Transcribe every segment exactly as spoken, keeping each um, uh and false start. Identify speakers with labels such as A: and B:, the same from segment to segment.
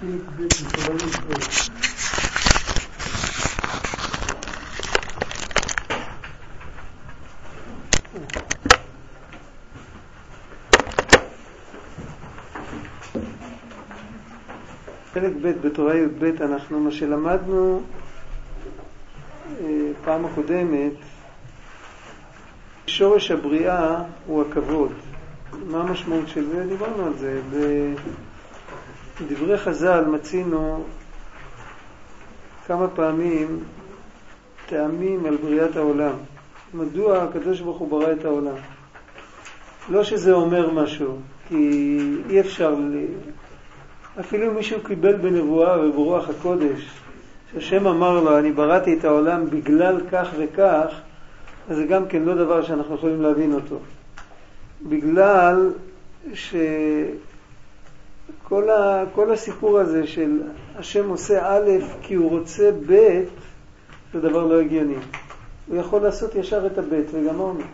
A: חלק ב' בתורה י"ב אנחנו, מה שלמדנו פעם הקודמת, שורש הבריאה הוא הכבוד. מה המשמעות של זה? דיברנו על זה. בדברי חז"ל מצינו כמה פעמים טעמים על בריאת העולם. מדוע הקדוש ברוך הוא ברא את העולם? לא שזה אומר משהו, כי אי אפשר ל... אפילו אם מישהו קיבל בנבואה וברוח הקודש, שהשם אמר לו, אני בראתי את העולם בגלל כך וכך, אז זה גם כן לא דבר שאנחנו יכולים להבין אותו. בגלל שכל ה, כל הסיפור הזה של השם עושה א' כי הוא רוצה ב', זה דבר לא הגיוני. הוא יכול לעשות ישר את הב' וגמרנו.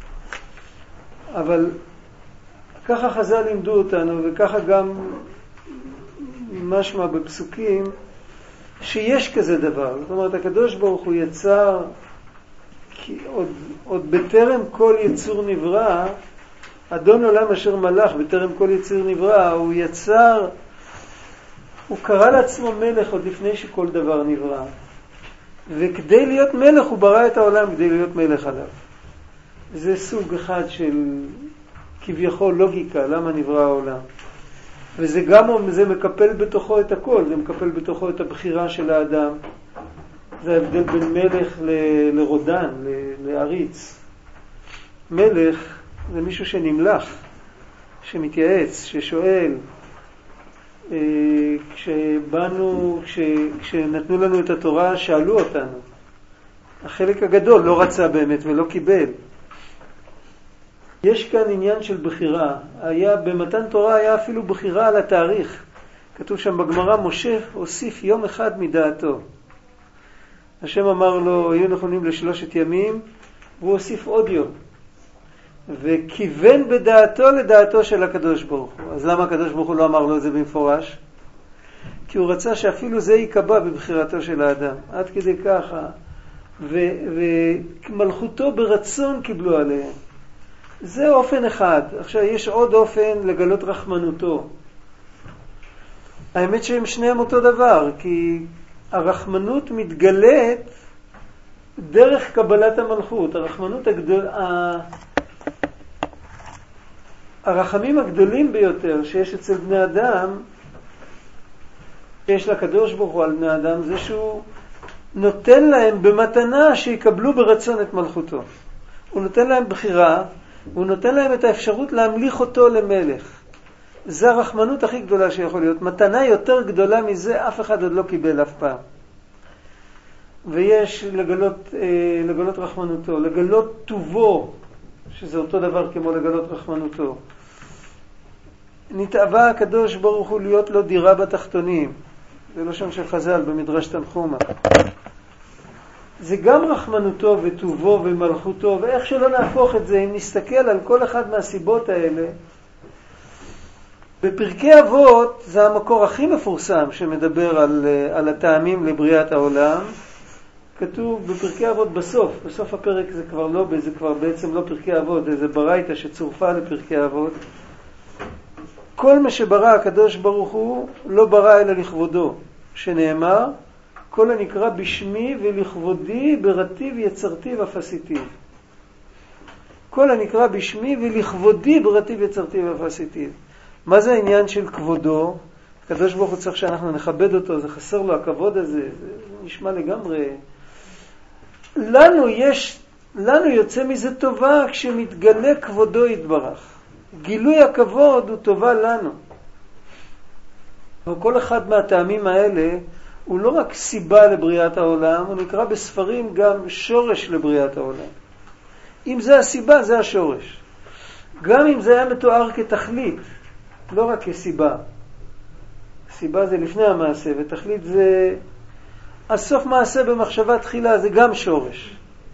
A: אבל ככה חז"ל לימדו אותנו, וככה גם משמע בפסוקים, שיש כזה דבר. זאת אומרת, הקדוש ברוך הוא יצר, כי עוד, עוד בטרם כל יצור נברא, אדון עולם אשר מלך, בטרם כל יצור נברא, הוא יצר, הוא קרא לעצמו מלך עוד לפני שכל דבר נברא. וכדי להיות מלך הוא ברא את העולם כדי להיות מלך עליו. זה סוג אחד של כביכול לוגיקה, למה נברא העולם. וזה גם, זה מקפל בתוכו את הכל, זה מקפל בתוכו את הבחירה של האדם. זה ההבדל בין מלך ל- לרודן, ל- לעריץ. מלך זה מישהו שנמלך, שמתייעץ, ששואל. כשבאנו, כש, כשנתנו לנו את התורה, שאלו אותנו. החלק הגדול לא רצה באמת ולא קיבל. יש כאן עניין של בחירה. היה, במתן תורה היה אפילו בחירה על התאריך. כתוב שם בגמרא, משה הוסיף יום אחד מדעתו. השם אמר לו, יהיו נכונים לשלושת ימים, והוא הוסיף עוד יום. וכיוון בדעתו לדעתו של הקדוש ברוך הוא. אז למה הקדוש ברוך הוא לא אמר לו את זה במפורש? כי הוא רצה שאפילו זה יקבע בבחירתו של האדם. עד כדי ככה. ומלכותו ברצון קיבלו עליהם. זה אופן אחד. עכשיו יש עוד אופן לגלות רחמנותו. האמת שהם שניהם אותו דבר, כי הרחמנות מתגלית דרך קבלת המלכות. הרחמנות הגדול... הרחמים הגדולים ביותר שיש אצל בני אדם, שיש לקדוש ברוך הוא על בני אדם, זה שהוא נותן להם במתנה שיקבלו ברצון את מלכותו. הוא נותן להם בחירה, הוא נותן להם את האפשרות להמליך אותו למלך. זה הרחמנות הכי גדולה שיכול להיות. מתנה יותר גדולה מזה אף אחד עוד לא קיבל אף פעם. ויש לגלות, לגלות רחמנותו, לגלות טובו, שזה אותו דבר כמו לגלות רחמנותו. נתאווה הקדוש ברוך הוא להיות לו דירה בתחתונים. זה לא שם של חז"ל במדרש תנחומא. זה גם רחמנותו וטובו ומלכותו, ואיך שלא נהפוך את זה, אם נסתכל על כל אחד מהסיבות האלה, בפרקי אבות זה המקור הכי מפורסם שמדבר על, על הטעמים לבריאת העולם. כתוב בפרקי אבות בסוף, בסוף הפרק זה כבר לא, זה כבר בעצם לא פרקי אבות, זה ברייתא שצורפה לפרקי אבות. כל מה שברא הקדוש ברוך הוא לא ברא אלא לכבודו, שנאמר, כל הנקרא בשמי ולכבודי ברטיב יצרתי ופסיטיב. כל הנקרא בשמי ולכבודי ברטיב יצרתי ופסיטיב. מה זה העניין של כבודו? הקדוש ברוך הוא צריך שאנחנו נכבד אותו, זה חסר לו הכבוד הזה, זה נשמע לגמרי. לנו יש, לנו יוצא מזה טובה כשמתגלה כבודו יתברך. גילוי הכבוד הוא טובה לנו. וכל אחד מהטעמים האלה הוא לא רק סיבה לבריאת העולם, הוא נקרא בספרים גם שורש לבריאת העולם. אם זה הסיבה, זה השורש. גם אם זה היה מתואר כתכלית, לא רק כסיבה. סיבה זה לפני המעשה, ותכלית זה הסוף מעשה במחשבה תחילה, זה גם שורש.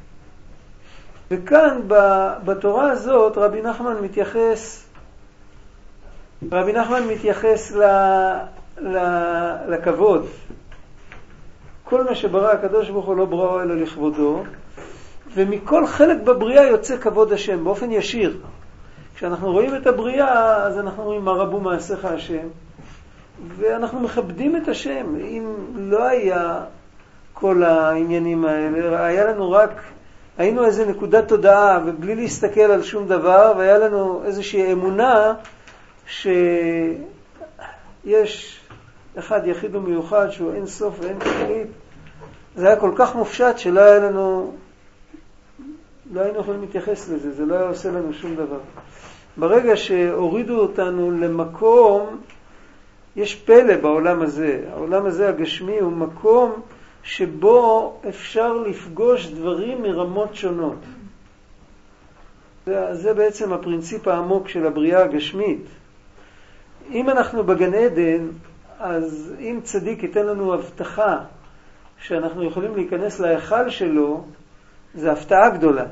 A: וכאן בתורה הזאת רבי נחמן מתייחס, רבי נחמן מתייחס לכבוד. כל מה שברא הקדוש ברוך הוא לא בראו אלא לכבודו, ומכל חלק בבריאה יוצא כבוד השם באופן ישיר. כשאנחנו רואים את הבריאה, אז אנחנו רואים מה רבו מעשיך השם, ואנחנו מכבדים את השם. אם לא היה כל העניינים האלה, היה לנו רק, היינו איזה נקודת תודעה ובלי להסתכל על שום דבר, והיה לנו איזושהי אמונה שיש אחד יחיד ומיוחד שהוא אין סוף ואין תכלית. זה היה כל כך מופשט שלא היה לנו, לא היינו יכולים להתייחס לזה, זה לא היה עושה לנו שום דבר. ברגע שהורידו אותנו למקום, יש פלא בעולם הזה. העולם הזה הגשמי הוא מקום שבו אפשר לפגוש דברים מרמות שונות. זה, זה בעצם הפרינציפ העמוק של הבריאה הגשמית. אם אנחנו בגן עדן, אז אם צדיק ייתן לנו הבטחה שאנחנו יכולים להיכנס להיכל שלו, זה הפתעה גדולה.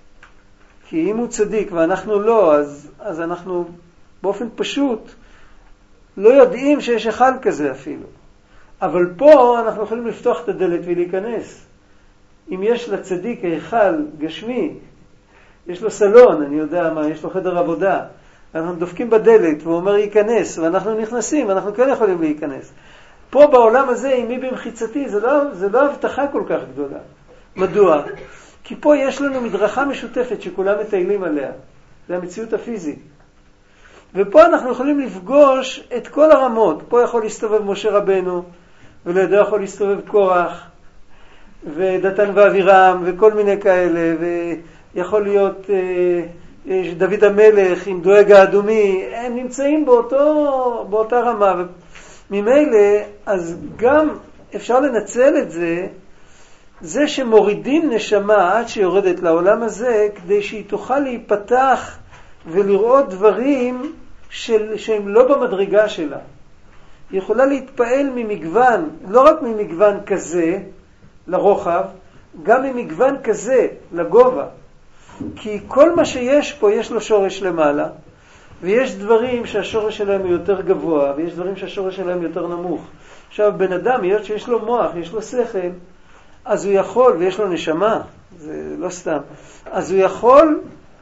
A: כי אם הוא צדיק ואנחנו לא, אז, אז אנחנו באופן פשוט לא יודעים שיש היכל כזה אפילו. אבל פה אנחנו יכולים לפתוח את הדלת ולהיכנס. אם יש לצדיק היכל גשמי, יש לו סלון, אני יודע מה, יש לו חדר עבודה, אנחנו דופקים בדלת והוא אומר ייכנס, ואנחנו נכנסים, ואנחנו כן יכולים להיכנס. פה בעולם הזה, עם מי במחיצתי, זה לא, זה לא הבטחה כל כך גדולה. מדוע? כי פה יש לנו מדרכה משותפת שכולם מטיילים עליה. זה המציאות הפיזית. ופה אנחנו יכולים לפגוש את כל הרמות. פה יכול להסתובב משה רבנו, ולידו יכול להסתובב קורח, ודתן ואבירם, וכל מיני כאלה, ויכול להיות אה, דוד המלך עם דואג האדומי. הם נמצאים באותו, באותה רמה. ממילא, אז גם אפשר לנצל את זה, זה שמורידים נשמה עד שיורדת לעולם הזה, כדי שהיא תוכל להיפתח ולראות דברים של, שהם לא במדרגה שלה. היא יכולה להתפעל ממגוון, לא רק ממגוון כזה לרוחב, גם ממגוון כזה לגובה. כי כל מה שיש פה יש לו שורש למעלה, ויש דברים שהשורש שלהם הוא יותר גבוה, ויש דברים שהשורש שלהם יותר נמוך. עכשיו, בן אדם, היות שיש לו מוח, יש לו שכל, אז הוא יכול, ויש לו נשמה, זה לא סתם, אז הוא יכול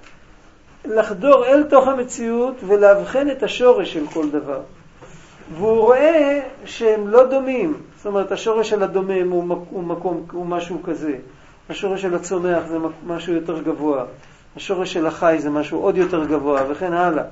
A: לחדור אל תוך המציאות ולהבחן את השורש של כל דבר. והוא רואה שהם לא דומים. זאת אומרת, השורש של הדומם הוא, הוא, מקום, הוא משהו כזה. השורש של הצומח זה משהו יותר גבוה. השורש של החי זה משהו עוד יותר גבוה, וכן הלאה.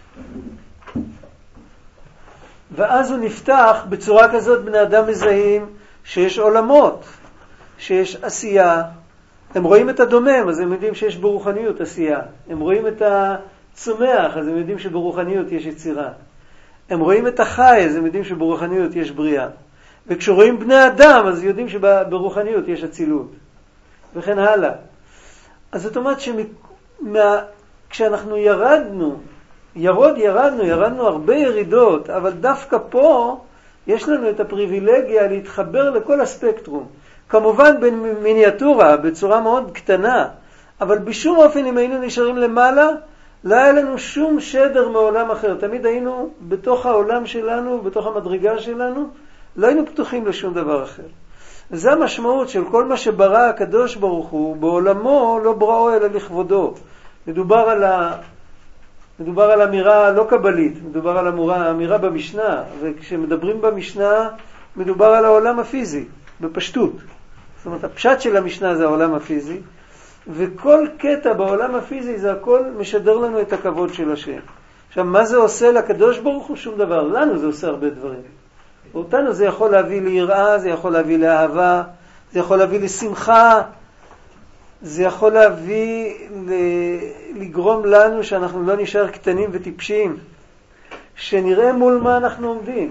A: ואז הוא נפתח בצורה כזאת, בני אדם מזהים שיש עולמות, שיש עשייה. הם רואים את הדומם, אז הם יודעים שיש ברוחניות עשייה. הם רואים את הצומח, אז הם יודעים שברוחניות יש יצירה. הם רואים את החי, אז הם יודעים שברוחניות יש בריאה. וכשרואים בני אדם, אז יודעים שברוחניות יש אצילות. וכן הלאה. אז זאת אומרת שכשאנחנו ירדנו, ירוד ירדנו, ירדנו הרבה ירידות, אבל דווקא פה יש לנו את הפריבילגיה להתחבר לכל הספקטרום. כמובן במיניאטורה, בצורה מאוד קטנה, אבל בשום אופן אם היינו נשארים למעלה, לא היה לנו שום שדר מעולם אחר. תמיד היינו בתוך העולם שלנו, בתוך המדרגה שלנו, לא היינו פתוחים לשום דבר אחר. וזה המשמעות של כל מה שברא הקדוש ברוך הוא, בעולמו לא בראו אלא לכבודו. מדובר על, ה... מדובר על אמירה לא קבלית, מדובר על אמירה, אמירה במשנה, וכשמדברים במשנה, מדובר על העולם הפיזי, בפשטות. זאת אומרת, הפשט של המשנה זה העולם הפיזי, וכל קטע בעולם הפיזי זה הכל משדר לנו את הכבוד של השם. עכשיו, מה זה עושה לקדוש ברוך הוא? שום דבר. לנו זה עושה הרבה דברים. אותנו זה יכול להביא ליראה, זה יכול להביא לאהבה, זה יכול להביא לשמחה, זה יכול להביא לגרום לנו שאנחנו לא נשאר קטנים וטיפשים, שנראה מול מה אנחנו עומדים.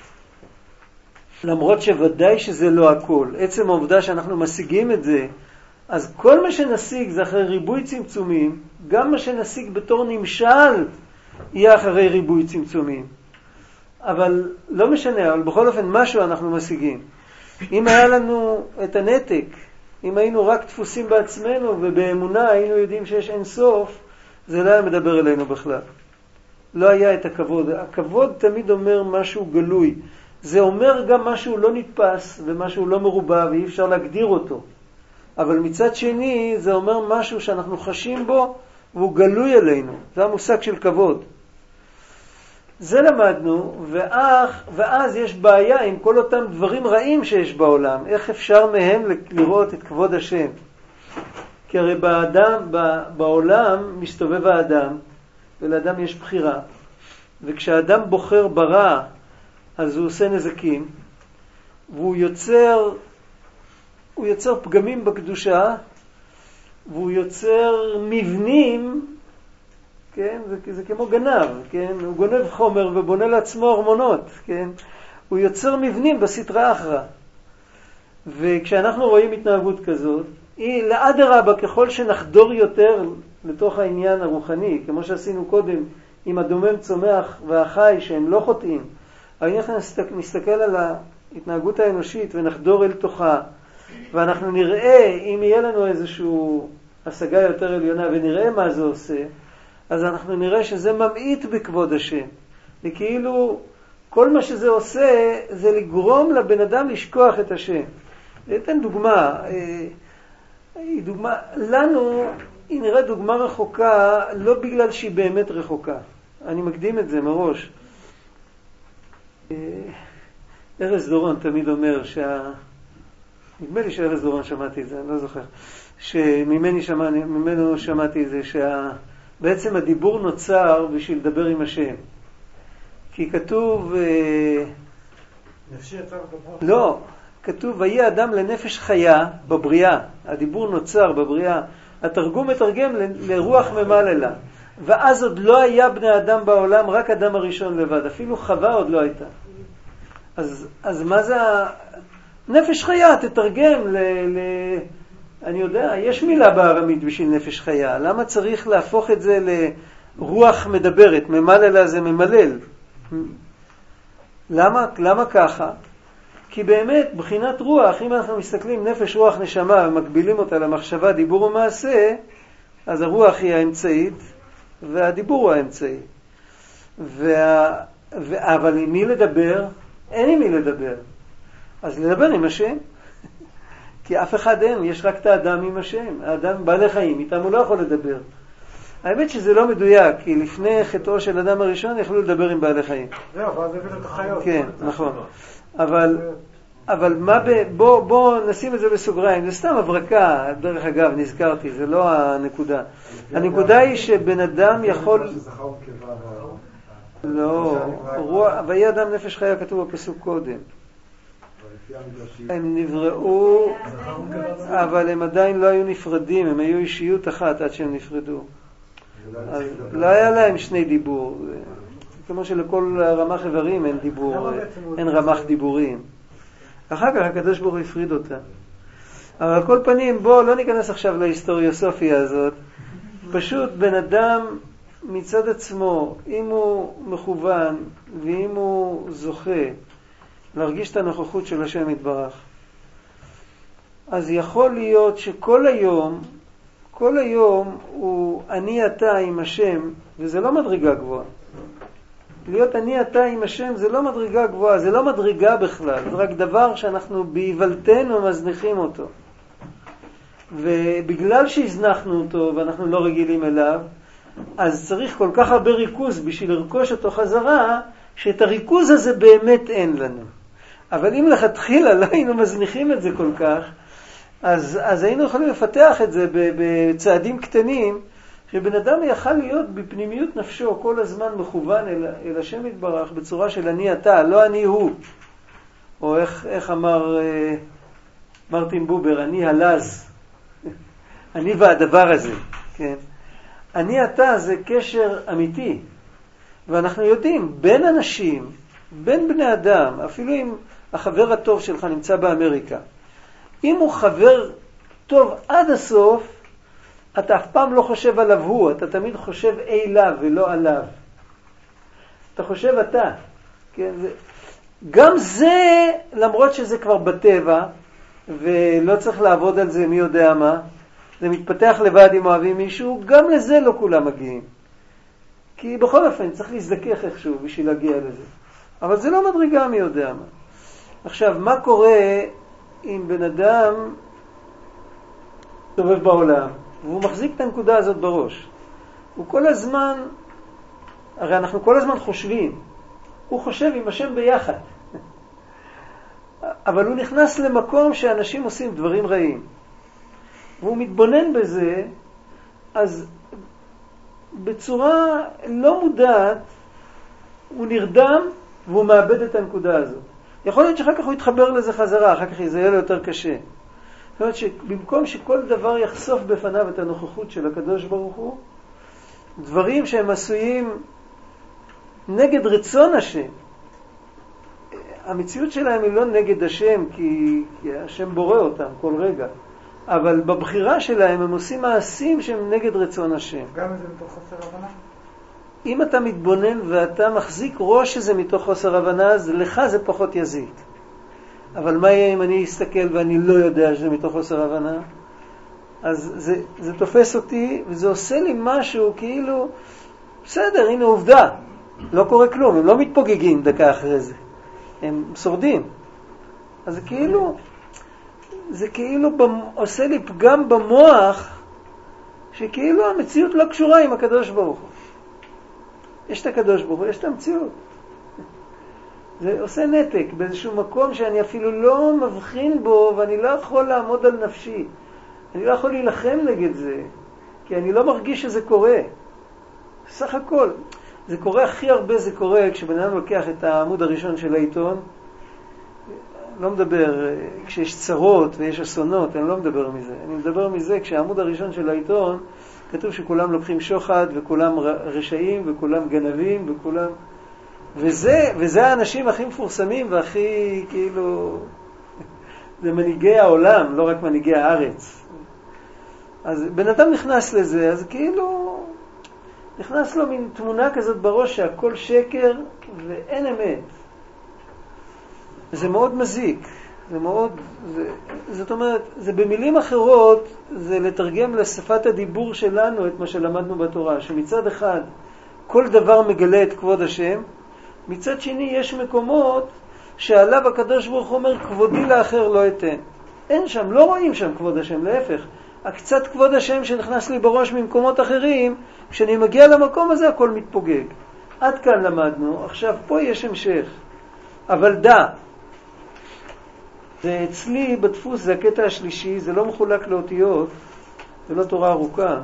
A: למרות שוודאי שזה לא הכל. עצם העובדה שאנחנו משיגים את זה, אז כל מה שנשיג זה אחרי ריבוי צמצומים, גם מה שנשיג בתור נמשל יהיה אחרי ריבוי צמצומים. אבל לא משנה, אבל בכל אופן משהו אנחנו משיגים. אם היה לנו את הנתק, אם היינו רק תפוסים בעצמנו ובאמונה היינו יודעים שיש אין סוף, זה לא היה מדבר אלינו בכלל. לא היה את הכבוד. הכבוד תמיד אומר משהו גלוי. זה אומר גם משהו לא נתפס ומשהו לא מרובע ואי אפשר להגדיר אותו. אבל מצד שני זה אומר משהו שאנחנו חשים בו והוא גלוי אלינו. זה המושג של כבוד. זה למדנו, ואח, ואז יש בעיה עם כל אותם דברים רעים שיש בעולם. איך אפשר מהם לראות את כבוד השם? כי הרי באדם, בעולם מסתובב האדם, ולאדם יש בחירה. וכשהאדם בוחר ברע, אז הוא עושה נזקים, והוא יוצר, הוא יוצר פגמים בקדושה, והוא יוצר מבנים, כן? זה, זה כמו גנב, כן? הוא גונב חומר ובונה לעצמו ארמונות, כן? הוא יוצר מבנים בסתרא אחרא. וכשאנחנו רואים התנהגות כזאת, היא לאדרבה, ככל שנחדור יותר לתוך העניין הרוחני, כמו שעשינו קודם עם הדומם צומח והחי שהם לא חוטאים, אבל אנחנו נסתכל על ההתנהגות האנושית ונחדור אל תוכה, ואנחנו נראה אם יהיה לנו איזשהו השגה יותר עליונה ונראה מה זה עושה, אז אנחנו נראה שזה ממעיט בכבוד השם. וכאילו כל מה שזה עושה זה לגרום לבן אדם לשכוח את השם. אתן דוגמה, היא דוגמה, לנו היא נראית דוגמה רחוקה, לא בגלל שהיא באמת רחוקה. אני מקדים את זה מראש. ארז דורון תמיד אומר שה... נדמה לי שארז דורון שמעתי את זה, אני לא זוכר. שממני שמע... ממנו שמעתי את זה, שבעצם הדיבור נוצר בשביל לדבר עם השם. כי כתוב...
B: נפשי יצר בברכה.
A: לא. כתוב, ויהיה אדם לנפש חיה בבריאה. הדיבור נוצר בבריאה. התרגום מתרגם ל- לרוח ממללה. ואז עוד לא היה בני אדם בעולם, רק אדם הראשון לבד. אפילו חווה עוד לא הייתה. אז, אז מה זה ה... נפש חיה, תתרגם ל... ל... אני יודע, יש מילה בארמית בשביל נפש חיה. למה צריך להפוך את זה לרוח מדברת? ממללה זה ממלל. למה, למה ככה? כי באמת, בחינת רוח, אם אנחנו מסתכלים נפש, רוח, נשמה, ומקבילים אותה למחשבה, דיבור ומעשה, אז הרוח היא האמצעית, והדיבור הוא האמצעי. וה... ו... אבל עם מי לדבר? אין עם מי לדבר. אז לדבר עם השם. כי אף אחד אין, יש רק את האדם עם השם. האדם בעלי חיים, איתם הוא לא יכול לדבר. האמת שזה לא מדויק, כי לפני חטאו של אדם הראשון יכלו לדבר עם בעלי חיים.
B: זהו, ואז הבאנו את החיות.
A: כן, נכון. אבל, אבל מה ב... בוא, בוא נשים את זה בסוגריים. זה סתם הברקה, דרך אגב, נזכרתי, זה לא הנקודה. הנקודה היא שבן אדם יכול... לא, ויהיה אדם נפש חיה כתוב בפסוק קודם. הם נבראו, אבל הם עדיין לא היו נפרדים, הם היו אישיות אחת עד שהם נפרדו. אז לא היה להם שני דיבור. כמו שלכל רמ"ח איברים אין דיבור, אין רמ"ח דיבורים. אחר כך הקדוש ברוך הוא הפריד אותה. אבל על כל פנים, בוא לא ניכנס עכשיו להיסטוריוסופיה הזאת. פשוט בן אדם מצד עצמו, אם הוא מכוון ואם הוא זוכה להרגיש את הנוכחות של השם יתברך, אז יכול להיות שכל היום, כל היום הוא אני אתה עם השם, וזה לא מדרגה גבוהה. להיות אני אתה עם השם זה לא מדרגה גבוהה, זה לא מדרגה בכלל, זה רק דבר שאנחנו בהיוולתנו מזניחים אותו. ובגלל שהזנחנו אותו ואנחנו לא רגילים אליו, אז צריך כל כך הרבה ריכוז בשביל לרכוש אותו חזרה, שאת הריכוז הזה באמת אין לנו. אבל אם לכתחילה לא היינו מזניחים את זה כל כך, אז, אז היינו יכולים לפתח את זה בצעדים קטנים, שבן אדם יכל להיות בפנימיות נפשו כל הזמן מכוון אל, אל השם יתברך בצורה של אני אתה, לא אני הוא. או איך, איך אמר אה, מרטין בובר, אני הלז. אני והדבר הזה. כן? אני אתה זה קשר אמיתי. ואנחנו יודעים, בין אנשים, בין בני אדם, אפילו אם החבר הטוב שלך נמצא באמריקה, אם הוא חבר טוב עד הסוף, אתה אף פעם לא חושב עליו הוא, אתה תמיד חושב אליו ולא עליו. אתה חושב אתה. כן? גם זה, למרות שזה כבר בטבע, ולא צריך לעבוד על זה מי יודע מה, זה מתפתח לבד אם אוהבים מישהו, גם לזה לא כולם מגיעים. כי בכל אופן צריך להזדכך איכשהו בשביל להגיע לזה. אבל זה לא מדרגה מי יודע מה. עכשיו, מה קורה אם בן אדם תובב בעולם, והוא מחזיק את הנקודה הזאת בראש? הוא כל הזמן, הרי אנחנו כל הזמן חושבים, הוא חושב עם השם ביחד. אבל הוא נכנס למקום שאנשים עושים דברים רעים. והוא מתבונן בזה, אז בצורה לא מודעת, הוא נרדם והוא מאבד את הנקודה הזאת. יכול להיות שאחר כך הוא יתחבר לזה חזרה, אחר כך זה יהיה לו יותר קשה. זאת אומרת שבמקום שכל דבר יחשוף בפניו את הנוכחות של הקדוש ברוך הוא, דברים שהם עשויים נגד רצון השם, המציאות שלהם היא לא נגד השם, כי, כי השם בורא אותם כל רגע. אבל בבחירה שלהם הם עושים מעשים שהם נגד רצון השם.
B: גם זה מתוך חוסר הבנה?
A: אם אתה מתבונן ואתה מחזיק ראש שזה מתוך חוסר הבנה, אז לך זה פחות יזיק. אבל מה יהיה אם אני אסתכל ואני לא יודע שזה מתוך חוסר הבנה? אז זה, זה תופס אותי וזה עושה לי משהו כאילו, בסדר, הנה עובדה. לא קורה כלום, הם לא מתפוגגים דקה אחרי זה. הם שורדים. אז זה כאילו, זה כאילו עושה לי פגם במוח, שכאילו המציאות לא קשורה עם הקדוש ברוך הוא. יש את הקדוש ברוך הוא, יש את המציאות. זה עושה נתק באיזשהו מקום שאני אפילו לא מבחין בו, ואני לא יכול לעמוד על נפשי. אני לא יכול להילחם נגד זה, כי אני לא מרגיש שזה קורה. סך הכל. זה קורה הכי הרבה, זה קורה כשבן אדם לוקח את העמוד הראשון של העיתון, לא מדבר, כשיש צרות ויש אסונות, אני לא מדבר מזה. אני מדבר מזה כשהעמוד הראשון של העיתון, כתוב שכולם לוקחים שוחד וכולם רשעים וכולם גנבים וכולם... וזה, וזה האנשים הכי מפורסמים והכי כאילו... זה מנהיגי העולם, לא רק מנהיגי הארץ. אז בן אדם נכנס לזה, אז כאילו... נכנס לו מין תמונה כזאת בראש שהכל שקר ואין אמת. זה מאוד מזיק. זה מאוד, זה, זאת אומרת, זה במילים אחרות, זה לתרגם לשפת הדיבור שלנו את מה שלמדנו בתורה, שמצד אחד כל דבר מגלה את כבוד השם, מצד שני יש מקומות שעליו הקדוש ברוך הוא אומר, כבודי לאחר לא אתן. אין שם, לא רואים שם כבוד השם, להפך. הקצת כבוד השם שנכנס לי בראש ממקומות אחרים, כשאני מגיע למקום הזה הכל מתפוגג. עד כאן למדנו, עכשיו פה יש המשך. אבל דע, זה אצלי בדפוס, זה הקטע השלישי, זה לא מחולק לאותיות, זה לא תורה ארוכה.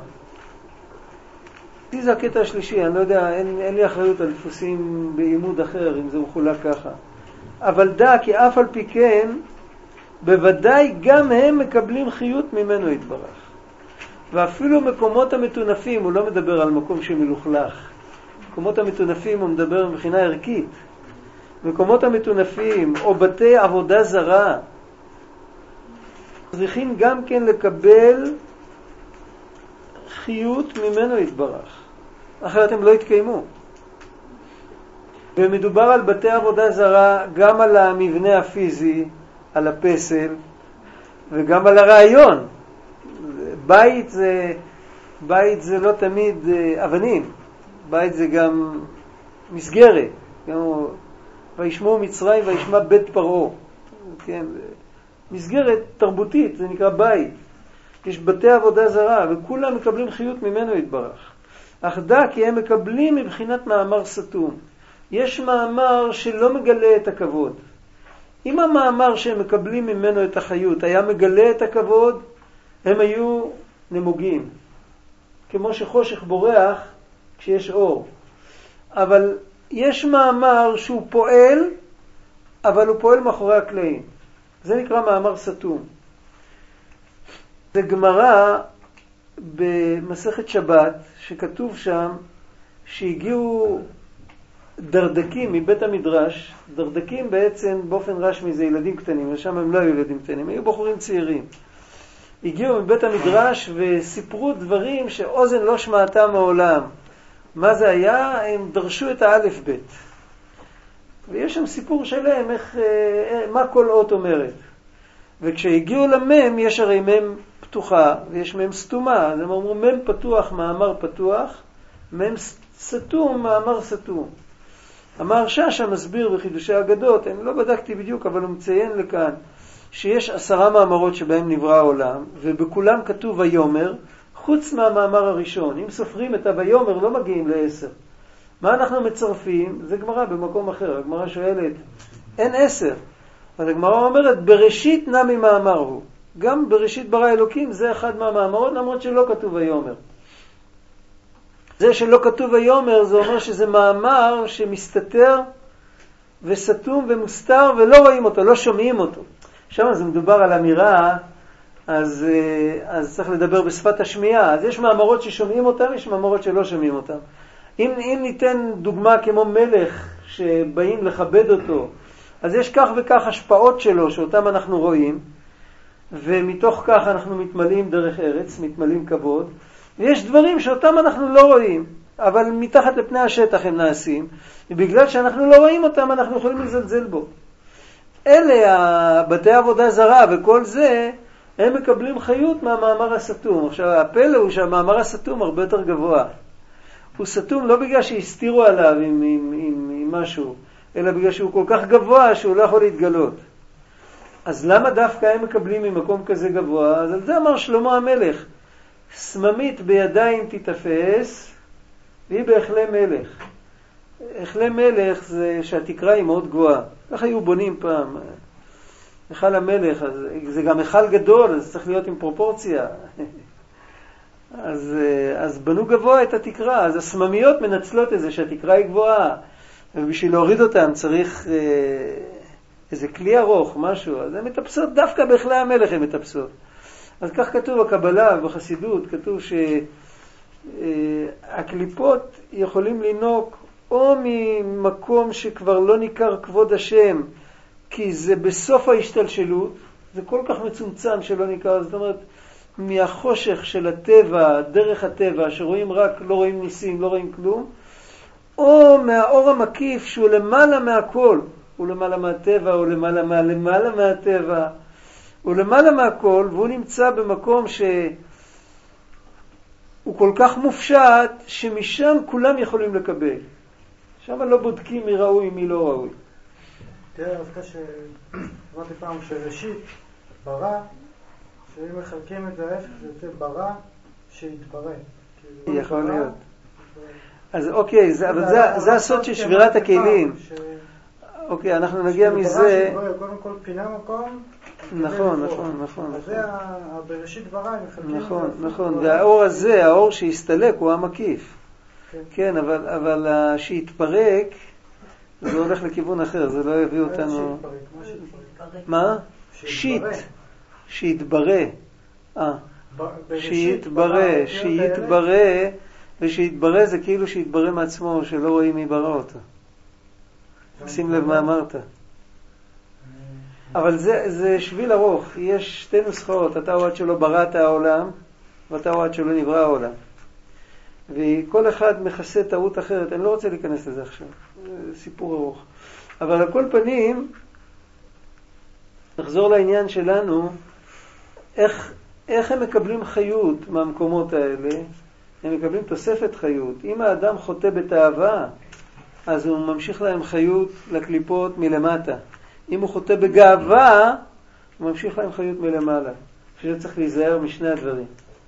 A: זה הקטע השלישי, אני לא יודע, אין, אין לי אחריות על דפוסים בעימוד אחר, אם זה מחולק ככה. אבל דע, כי אף על פי כן, בוודאי גם הם מקבלים חיות ממנו יתברך. ואפילו מקומות המתונפים, הוא לא מדבר על מקום שמלוכלך. מקומות המתונפים הוא מדבר מבחינה ערכית. מקומות המתונפים או בתי עבודה זרה צריכים גם כן לקבל חיות ממנו יתברך. אחרת הם לא יתקיימו. ומדובר על בתי עבודה זרה גם על המבנה הפיזי, על הפסל, וגם על הרעיון. בית זה, בית זה לא תמיד אבנים. בית זה גם מסגרת. גם וישמעו מצרים וישמע בית פרעה. כן, מסגרת תרבותית, זה נקרא בית. יש בתי עבודה זרה, וכולם מקבלים חיות ממנו יתברך. אך דע כי הם מקבלים מבחינת מאמר סתום. יש מאמר שלא מגלה את הכבוד. אם המאמר שהם מקבלים ממנו את החיות היה מגלה את הכבוד, הם היו נמוגים. כמו שחושך בורח כשיש אור. אבל יש מאמר שהוא פועל, אבל הוא פועל מאחורי הקלעים. זה נקרא מאמר סתום. זה גמרא במסכת שבת, שכתוב שם שהגיעו דרדקים מבית המדרש. דרדקים בעצם באופן רשמי זה ילדים קטנים, ושם הם לא היו ילדים קטנים, היו בחורים צעירים. הגיעו מבית המדרש וסיפרו דברים שאוזן לא שמעתה מעולם. מה זה היה? הם דרשו את האלף בית. ויש שם סיפור שלהם, איך, מה כל אות אומרת. וכשהגיעו למם, יש הרי מם פתוחה, ויש מם סתומה. אז הם אמרו, מם פתוח, מאמר פתוח, מהם סתום, מאמר סתום. המהרש"א שם מסביר בחידושי האגדות, אני לא בדקתי בדיוק, אבל הוא מציין לכאן, שיש עשרה מאמרות שבהם נברא העולם, ובכולם כתוב ויומר, חוץ מהמאמר הראשון. אם סופרים את הויומר לא מגיעים לעשר. מה אנחנו מצרפים? זה גמרא במקום אחר. הגמרא שואלת, אין עשר. אז הגמרא אומרת, בראשית נמי מאמר הוא. גם בראשית ברא אלוקים זה אחד מהמאמרות, למרות שלא כתוב ויומר. זה שלא כתוב ויומר, זה אומר שזה מאמר שמסתתר וסתום ומוסתר ולא רואים אותו, לא שומעים אותו. שם זה מדובר על אמירה, אז, אז צריך לדבר בשפת השמיעה. אז יש מאמרות ששומעים אותם, יש מאמרות שלא שומעים אותם. אם, אם ניתן דוגמה כמו מלך שבאים לכבד אותו, אז יש כך וכך השפעות שלו שאותם אנחנו רואים, ומתוך כך אנחנו מתמלאים דרך ארץ, מתמלאים כבוד, ויש דברים שאותם אנחנו לא רואים, אבל מתחת לפני השטח הם נעשים, ובגלל שאנחנו לא רואים אותם אנחנו יכולים לזלזל בו. אלה בתי עבודה זרה וכל זה, הם מקבלים חיות מהמאמר הסתום. עכשיו הפלא הוא שהמאמר הסתום הרבה יותר גבוה. הוא סתום לא בגלל שהסתירו עליו עם, עם, עם, עם משהו, אלא בגלל שהוא כל כך גבוה שהוא לא יכול להתגלות. אז למה דווקא הם מקבלים ממקום כזה גבוה? אז על זה אמר שלמה המלך, סממית בידיים תתפס, והיא בהחלה מלך. החלה מלך זה שהתקרה היא מאוד גבוהה. כך היו בונים פעם. החל המלך, אז זה גם החל גדול, אז צריך להיות עם פרופורציה. אז, אז בנו גבוה את התקרה, אז הסממיות מנצלות את זה שהתקרה היא גבוהה, ובשביל להוריד אותם צריך איזה כלי ארוך, משהו, אז הן מטפסות, דווקא בהחלה המלך הן מטפסות. אז כך כתוב בקבלה ובחסידות, כתוב שהקליפות יכולים לנוק או ממקום שכבר לא ניכר כבוד השם, כי זה בסוף ההשתלשלות, זה כל כך מצומצם שלא ניכר, זאת אומרת, מהחושך של הטבע, דרך הטבע, שרואים רק, לא רואים ניסים, לא רואים כלום, או מהאור המקיף שהוא למעלה מהכל, הוא למעלה מהטבע, הוא למעלה מהלמעלה מהטבע, הוא למעלה מהכל, והוא נמצא במקום שהוא כל כך מופשט, שמשם כולם יכולים לקבל. שם לא בודקים מי ראוי, מי לא ראוי.
B: תראה, אז כשאמרתי פעם שראשית, ברא, שאם מחלקים את ההפך, זה יוצא ברא שיתברא.
A: יכול להיות. אז אוקיי, זה הסוד של שבירת הכלים. אוקיי, אנחנו נגיע מזה...
B: קודם כל פינה מקום.
A: נכון, נכון, נכון.
B: אז זה בראשית ברא, הם מחלקים.
A: נכון, נכון. והאור הזה, האור שהסתלק, הוא המקיף. כן, אבל שיתפרק, זה הולך לכיוון אחר, זה לא יביא אותנו... מה? שיט. שיתברא. אה. שיתברא, שיתברא, ושיתברא זה כאילו שיתברא מעצמו, שלא רואים מי ברא אותו. שים לב מה אמרת. אבל זה, זה שביל ארוך, יש שתי נוסחאות, אתה הוא עד שלא בראת העולם, ואתה הוא עד שלא נברא העולם. וכל אחד מכסה טעות אחרת, אני לא רוצה להיכנס לזה עכשיו, זה סיפור ארוך. אבל על כל פנים, נחזור לעניין שלנו, איך, איך הם מקבלים חיות מהמקומות האלה? הם מקבלים תוספת חיות. אם האדם חוטא בתאווה, אז הוא ממשיך להם חיות לקליפות מלמטה. אם הוא חוטא בגאווה, הוא ממשיך להם חיות מלמעלה. שזה צריך להיזהר משני הדברים.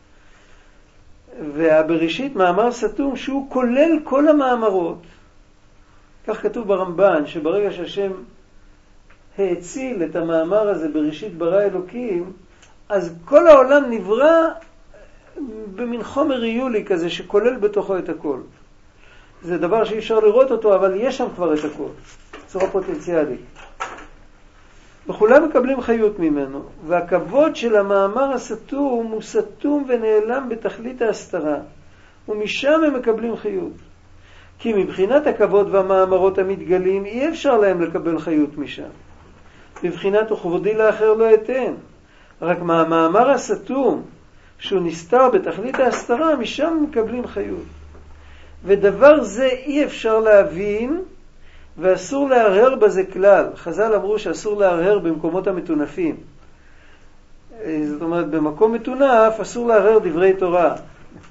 A: והבראשית מאמר סתום שהוא כולל כל המאמרות. כך כתוב ברמב"ן, שברגע שהשם האציל את המאמר הזה בראשית ברא אלוקים, אז כל העולם נברא במין חומר ריולי כזה שכולל בתוכו את הכל. זה דבר שאי אפשר לראות אותו, אבל יש שם כבר את הכל, בצורה פוטנציאלית. וכולם מקבלים חיות ממנו, והכבוד של המאמר הסתום הוא סתום ונעלם בתכלית ההסתרה, ומשם הם מקבלים חיות. כי מבחינת הכבוד והמאמרות המתגלים, אי אפשר להם לקבל חיות משם. מבחינת וכבודי לאחר לא אתן. רק מהמאמר הסתום, שהוא נסתר בתכלית ההסתרה, משם מקבלים חיות. ודבר זה אי אפשר להבין, ואסור להרהר בזה כלל. חז"ל אמרו שאסור להרהר במקומות המתונפים. זאת אומרת, במקום מתונף אסור להרהר דברי תורה.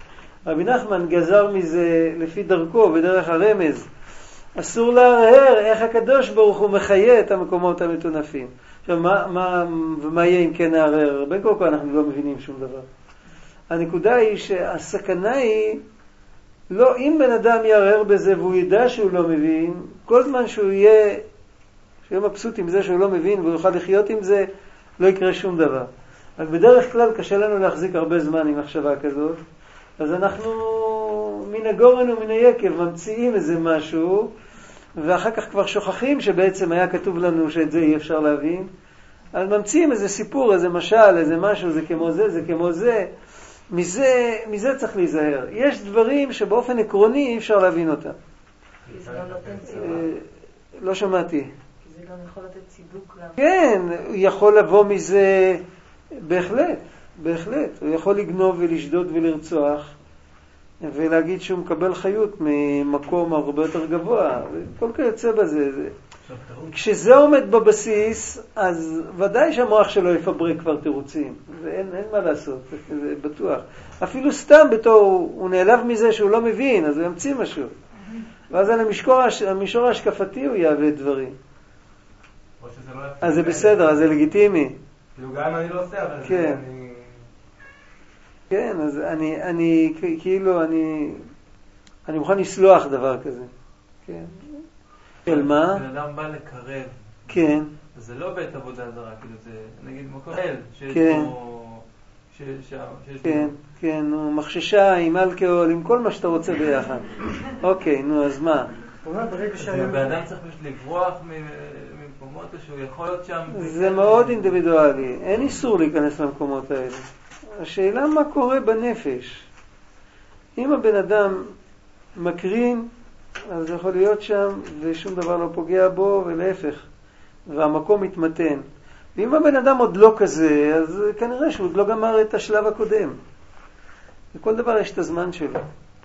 A: רבי נחמן גזר מזה לפי דרכו, בדרך הרמז. אסור להרהר איך הקדוש ברוך הוא מחיה את המקומות המטונפים. עכשיו, מה, מה, ומה יהיה אם כן להרהר? בין כה וכה אנחנו לא מבינים שום דבר. הנקודה היא שהסכנה היא, לא, אם בן אדם יערער בזה והוא ידע שהוא לא מבין, כל זמן שהוא יהיה, שיהיה מבסוט עם זה שהוא לא מבין והוא יוכל לחיות עם זה, לא יקרה שום דבר. אבל בדרך כלל קשה לנו להחזיק הרבה זמן עם מחשבה כזאת, אז אנחנו מן הגורן ומן היקב ממציאים איזה משהו, ואחר כך כבר שוכחים שבעצם היה כתוב לנו שאת זה אי אפשר להבין, אז ממציאים איזה סיפור, איזה משל, איזה משהו, זה כמו זה, זה כמו זה, מזה, מזה צריך להיזהר. יש דברים שבאופן עקרוני אי אפשר להבין אותם.
C: כי זה לא נותן צידוק.
A: לא שמעתי.
C: כי זה גם יכול לתת צידוק.
A: כן, הוא יכול לבוא מזה, בהחלט, בהחלט. הוא יכול לגנוב ולשדוד ולרצוח, ולהגיד שהוא מקבל חיות ממקום הרבה יותר גבוה, וכל כך יוצא בזה. זה. כשזה עומד בבסיס, אז ודאי שהמוח שלו יפברק כבר תירוצים. ואין אין מה לעשות, זה בטוח. אפילו סתם בתור, הוא נעלב מזה שהוא לא מבין, אז הוא ימציא משהו. ואז על המשקור, המישור ההשקפתי הוא יעווה דברים. אז זה בסדר, אז זה לגיטימי.
D: כאילו גם אם אני לא עושה, אבל
A: כן.
D: אני...
A: כן, אז אני, אני, כאילו, אני, אני מוכן לסלוח דבר כזה. כן. של מה?
E: בן אדם בא לקרב.
A: כן.
E: זה לא בית עבודה זרה, כאילו זה, נגיד, מקום אל, שיש
A: כן.
E: בו...
A: כן, כן, נו, מחששה עם אלכוהול, עם כל מה שאתה רוצה ביחד. אוקיי, נו, אז מה?
E: בן אדם צריך פשוט לברוח ממקומות שהוא יכול להיות שם.
A: זה מאוד אינדיבידואלי, אין איסור להיכנס למקומות האלה. השאלה מה קורה בנפש. אם הבן אדם מקרין, אז זה יכול להיות שם ושום דבר לא פוגע בו, ולהפך, והמקום מתמתן. ואם הבן אדם עוד לא כזה, אז כנראה שהוא עוד לא גמר את השלב הקודם. לכל דבר יש את הזמן שלו.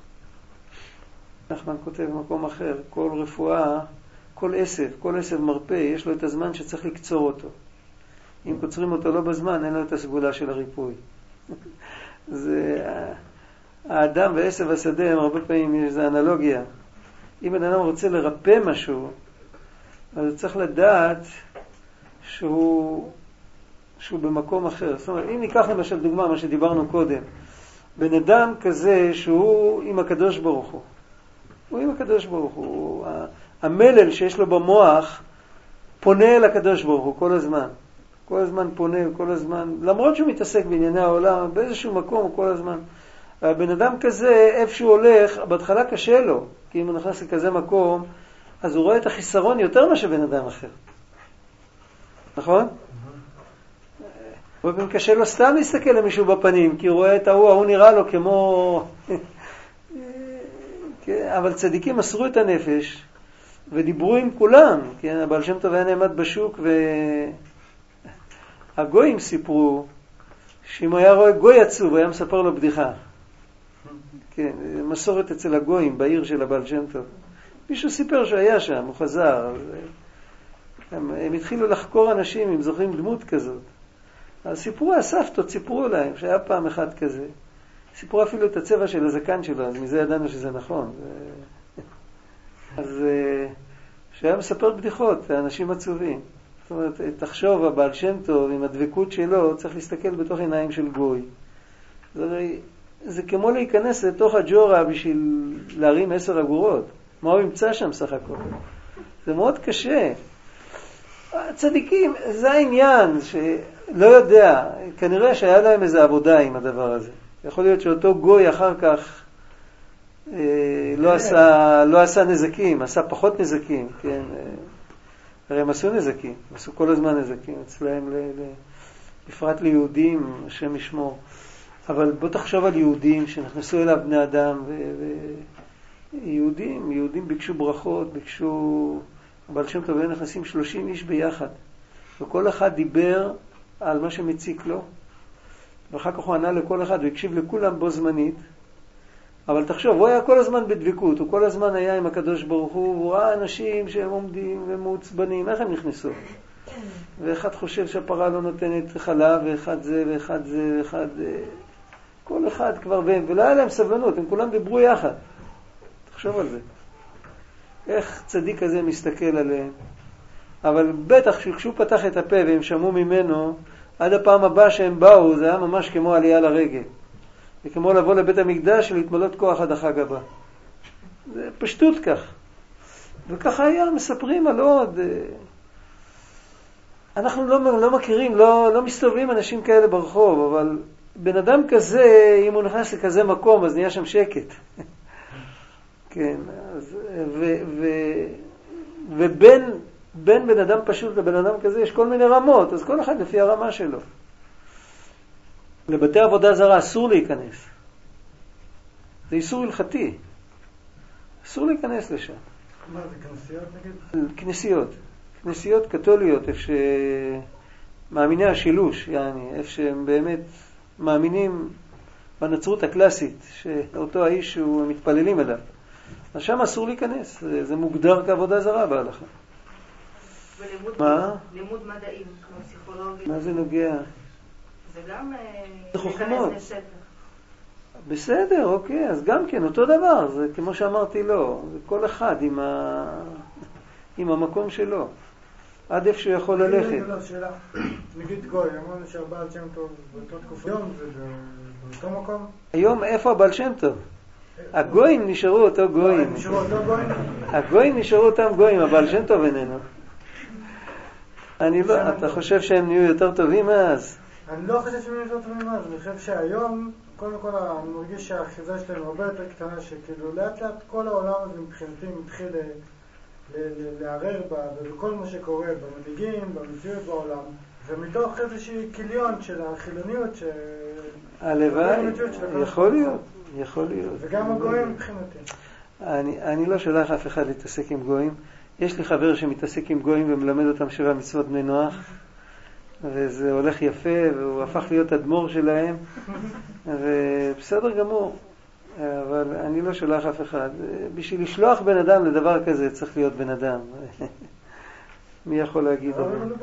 A: נחמן כותב במקום אחר, כל רפואה, כל עשב, כל עשב מרפא, יש לו את הזמן שצריך לקצור אותו. אם קוצרים אותו לא בזמן, אין לו את הסגולה של הריפוי. זה, האדם ועשב השדה, הרבה פעמים יש איזו אנלוגיה. אם בן אדם רוצה לרפא משהו, אז הוא צריך לדעת שהוא, שהוא במקום אחר. זאת אומרת, אם ניקח למשל דוגמה, מה שדיברנו קודם, בן אדם כזה שהוא עם הקדוש ברוך הוא. הוא עם הקדוש ברוך הוא. המלל שיש לו במוח פונה אל הקדוש ברוך הוא כל הזמן. כל הזמן פונה, כל הזמן, למרות שהוא מתעסק בענייני העולם, באיזשהו מקום הוא כל הזמן. הבן אדם כזה, איפה שהוא הולך, בהתחלה קשה לו, כי אם הוא נכנס לכזה מקום, אז הוא רואה את החיסרון יותר מאשר בן אדם אחר. נכון? אבל קשה לו סתם להסתכל למישהו בפנים, כי הוא רואה את ההוא, ההוא נראה לו כמו... אבל צדיקים מסרו את הנפש, ודיברו עם כולם. כן? הבעל שם טוב היה נעמד בשוק, והגויים סיפרו, שאם היה רואה גוי עצוב, היה מספר לו בדיחה. כן, מסורת אצל הגויים, בעיר של הבעל שם טוב. מישהו סיפר שהיה שם, הוא חזר. הם, הם התחילו לחקור אנשים, אם זוכרים דמות כזאת. אז סיפרו, הסבתות סיפרו להם, שהיה פעם אחד כזה. סיפרו אפילו את הצבע של הזקן שלו, אז מזה ידענו שזה נכון. אז שהיה מספר בדיחות, האנשים עצובים. זאת אומרת, תחשוב, הבעל שם טוב, עם הדבקות שלו, צריך להסתכל בתוך עיניים של גוי. זה, זה כמו להיכנס לתוך הג'ורה בשביל להרים עשר אגורות. מה הוא ימצא שם סך הכל? זה מאוד קשה. הצדיקים, זה העניין שלא יודע, כנראה שהיה להם איזו עבודה עם הדבר הזה. יכול להיות שאותו גוי אחר כך אה, לא, עשה, לא עשה נזקים, עשה פחות נזקים, כן? הרי הם עשו נזקים, הם עשו כל הזמן נזקים אצלהם, ל, ל, בפרט ליהודים, השם ישמור. אבל בוא תחשוב על יהודים שנכנסו אליו בני אדם, ו, ויהודים, יהודים ביקשו ברכות, ביקשו... אבל שם טוב, נכנסים שלושים איש ביחד, וכל אחד דיבר על מה שמציק לו, ואחר כך הוא ענה לכל אחד והקשיב לכולם בו זמנית. אבל תחשוב, הוא היה כל הזמן בדבקות, הוא כל הזמן היה עם הקדוש ברוך הוא, הוא ראה אנשים שהם עומדים ומעוצבנים, איך הם נכנסו? ואחד חושב שהפרה לא נותנת חלב, ואחד זה, ואחד זה, ואחד... כל אחד כבר בהם, ולא היה להם סבלנות, הם כולם דיברו יחד. תחשוב על זה. איך צדיק הזה מסתכל עליהם. אבל בטח כשהוא פתח את הפה והם שמעו ממנו, עד הפעם הבאה שהם באו, זה היה ממש כמו עלייה לרגל. זה כמו לבוא לבית המקדש ולהתמלות כוח עד החג הבא. זה פשטות כך. וככה היה, מספרים על עוד. אנחנו לא, לא מכירים, לא, לא מסתובבים אנשים כאלה ברחוב, אבל בן אדם כזה, אם הוא נכנס לכזה מקום, אז נהיה שם שקט. כן, אז, ו, ו, ובין בין בן אדם פשוט לבן אדם כזה יש כל מיני רמות, אז כל אחד לפי הרמה שלו. לבתי עבודה זרה אסור להיכנס. זה איסור הלכתי. אסור להיכנס לשם.
B: מה זה, כנסיות נגיד?
A: כנסיות. כנסיות קתוליות, איפה שמאמיני השילוש, יעני, איפה שהם באמת מאמינים בנצרות הקלאסית, שאותו האיש שהוא מתפללים אליו. אז שם אסור להיכנס, זה, זה מוגדר כעבודה זרה בהלכה.
C: ולימוד
A: מה?
C: לימוד מדעים, כמו פסיכולוגיה.
A: מה זה נוגע?
C: זה גם
A: זה חוכמות.
C: להיכנס לשטח.
A: בסדר, אוקיי, אז גם כן, אותו דבר, זה כמו שאמרתי לו, זה כל אחד עם, ה... עם המקום שלו, עד איפה שהוא יכול ללכת.
B: נגיד גוי, אמרנו שהבעל שם טוב באותו תקופה, היום זה באותו מקום?
A: היום איפה הבעל שם טוב? הגויים נשארו אותו גויים.
B: נשארו אותו גויים?
A: הגויים נשארו אותם גויים, הבעל שם טוב איננו. אני לא, אתה חושב שהם נהיו יותר טובים אז?
B: אני לא חושב שהם נהיו יותר טובים אז, אני חושב שהיום, קודם כל אני מרגיש שהאחיזה שלהם הרבה יותר קטנה, שכאילו לאט לאט כל העולם הזה מבחינתי מתחיל לערער בכל מה שקורה, במנהיגים, במציאות בעולם, ומתוך איזושהי קיליון של החילוניות ש...
A: הלוואי, יכול להיות, יכול להיות.
B: וגם הגויים מבחינתי.
A: אני, אני לא שולח אף אחד להתעסק עם גויים. יש לי חבר שמתעסק עם גויים ומלמד אותם שבע מצוות בני נוח, וזה הולך יפה, והוא הפך להיות אדמו"ר שלהם, ובסדר גמור, אבל אני לא שולח אף אחד. בשביל לשלוח בן אדם לדבר כזה צריך להיות בן אדם. מי יכול להגיד?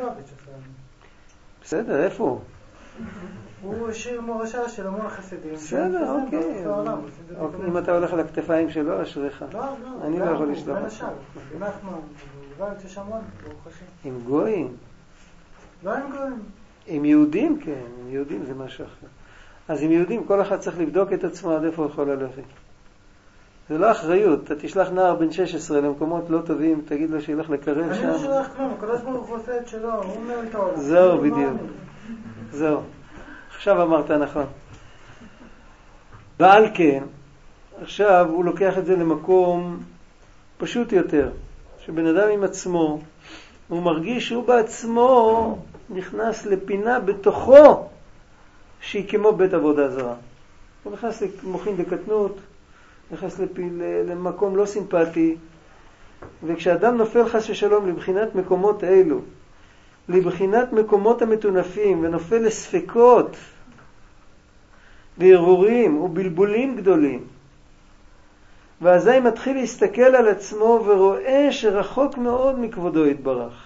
A: בסדר, איפה הוא?
B: הוא השאיר מורשה של המון חסידים.
A: בסדר, אוקיי. אם אתה הולך על הכתפיים שלו, אשריך.
B: לא, לא.
A: אני לא יכול לשלוח.
B: בין השאר, בנחמן, ובלבד ששמון, ברוך השם.
A: עם גויים?
B: לא עם גויים.
A: עם יהודים, כן. עם יהודים זה משהו אחר. אז עם יהודים כל אחד צריך לבדוק את עצמו עד איפה הוא יכול ללכת. זה לא אחריות. אתה תשלח נער בן שש עשרה למקומות לא טובים, תגיד לו שילך לקרב שם.
B: אני לא שלח כלום, הקדוש ברוך הוא עושה את שלו, הוא אומר את העולם.
A: זהו, בדיוק. זהו. עכשיו אמרת נכון. ועל כן, עכשיו הוא לוקח את זה למקום פשוט יותר, שבן אדם עם עצמו, הוא מרגיש שהוא בעצמו נכנס לפינה בתוכו, שהיא כמו בית עבודה זרה. הוא נכנס למוחין דקטנות, נכנס לפיל, למקום לא סימפטי, וכשאדם נופל חס ושלום לבחינת מקומות האלו, לבחינת מקומות המתונפים, ונופל לספקות, והרהורים ובלבולים גדולים, ואזי מתחיל להסתכל על עצמו ורואה שרחוק מאוד מכבודו יתברך,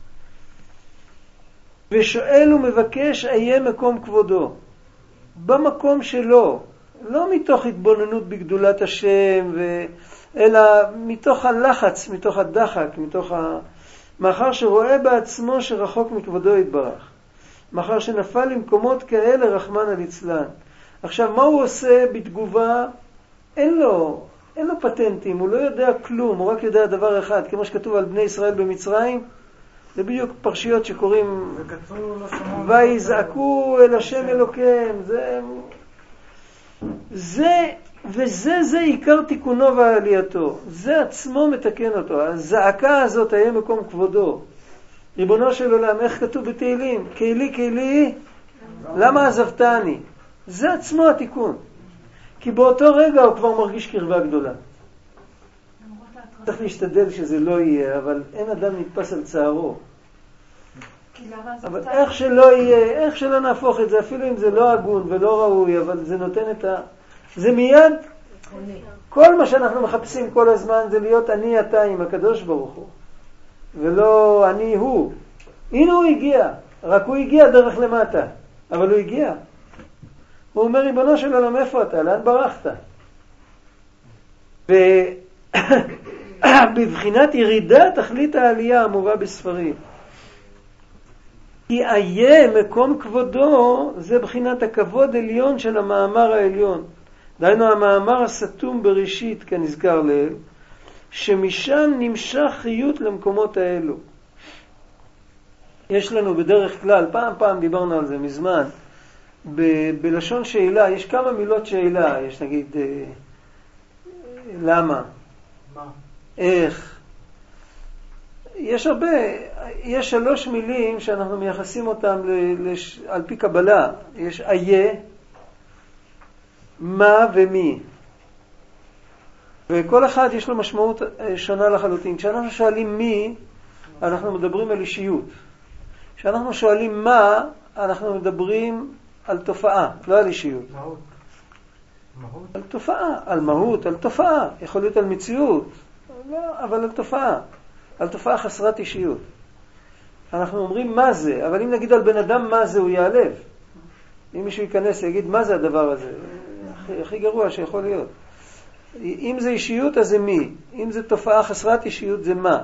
A: ושואל ומבקש איה מקום כבודו, במקום שלו, לא מתוך התבוננות בגדולת השם, ו... אלא מתוך הלחץ, מתוך הדחק, מתוך ה... מאחר שרואה בעצמו שרחוק מכבודו יתברך, מאחר שנפל למקומות כאלה רחמן על יצלן. עכשיו, מה הוא עושה בתגובה? אין לו, אין לו פטנטים, הוא לא יודע כלום, הוא רק יודע דבר אחד, כמו שכתוב על בני ישראל במצרים, זה בדיוק פרשיות שקוראים, ויזעקו אל השם אלוקיהם, זה, זה, וזה, זה עיקר תיקונו ועלייתו, זה עצמו מתקן אותו, הזעקה הזאת היה מקום כבודו, ריבונו של עולם, איך כתוב בתהילים, קהילי קהילי, למה עזבתני? זה עצמו התיקון, כי באותו רגע הוא כבר מרגיש קרבה גדולה. צריך להשתדל שזה לא יהיה, אבל אין אדם נתפס על צערו. אבל איך שלא יהיה, איך שלא נהפוך את זה, אפילו אם זה לא הגון ולא ראוי, אבל זה נותן את ה... זה מיד, כל מה שאנחנו מחפשים כל הזמן זה להיות אני אתה עם הקדוש ברוך הוא, ולא אני הוא. הנה הוא הגיע, רק הוא הגיע דרך למטה, אבל הוא הגיע. הוא אומר, ריבונו של עולם, איפה אתה? לאן ברחת? ובבחינת ירידה תכלית העלייה המובא בספרים. כי איה מקום כבודו, זה בחינת הכבוד עליון של המאמר העליון. דהיינו המאמר הסתום בראשית, כנזכר לעיל, שמשם נמשך חיות למקומות האלו. יש לנו בדרך כלל, פעם פעם דיברנו על זה מזמן, ב- בלשון שאלה, יש כמה מילות שאלה, יש נגיד, אה, למה?
B: מה?
A: איך? יש הרבה, יש שלוש מילים שאנחנו מייחסים אותם ל- לש- על פי קבלה. יש איה, מה ומי. וכל אחד יש לו משמעות שונה לחלוטין. כשאנחנו שואלים מי, אנחנו מדברים על אישיות. כשאנחנו שואלים מה, אנחנו מדברים על תופעה, לא על אישיות.
B: מהות. מהות?
A: על תופעה, על מהות, על תופעה. יכול להיות על מציאות, לא, אבל על תופעה. על תופעה חסרת אישיות. אנחנו אומרים מה זה, אבל אם נגיד על בן אדם מה זה, הוא יעלב. אם מישהו ייכנס ויגיד מה זה הדבר הזה, הכי, הכי גרוע שיכול להיות. אם זה אישיות, אז זה מי. אם זה תופעה חסרת אישיות, זה מה.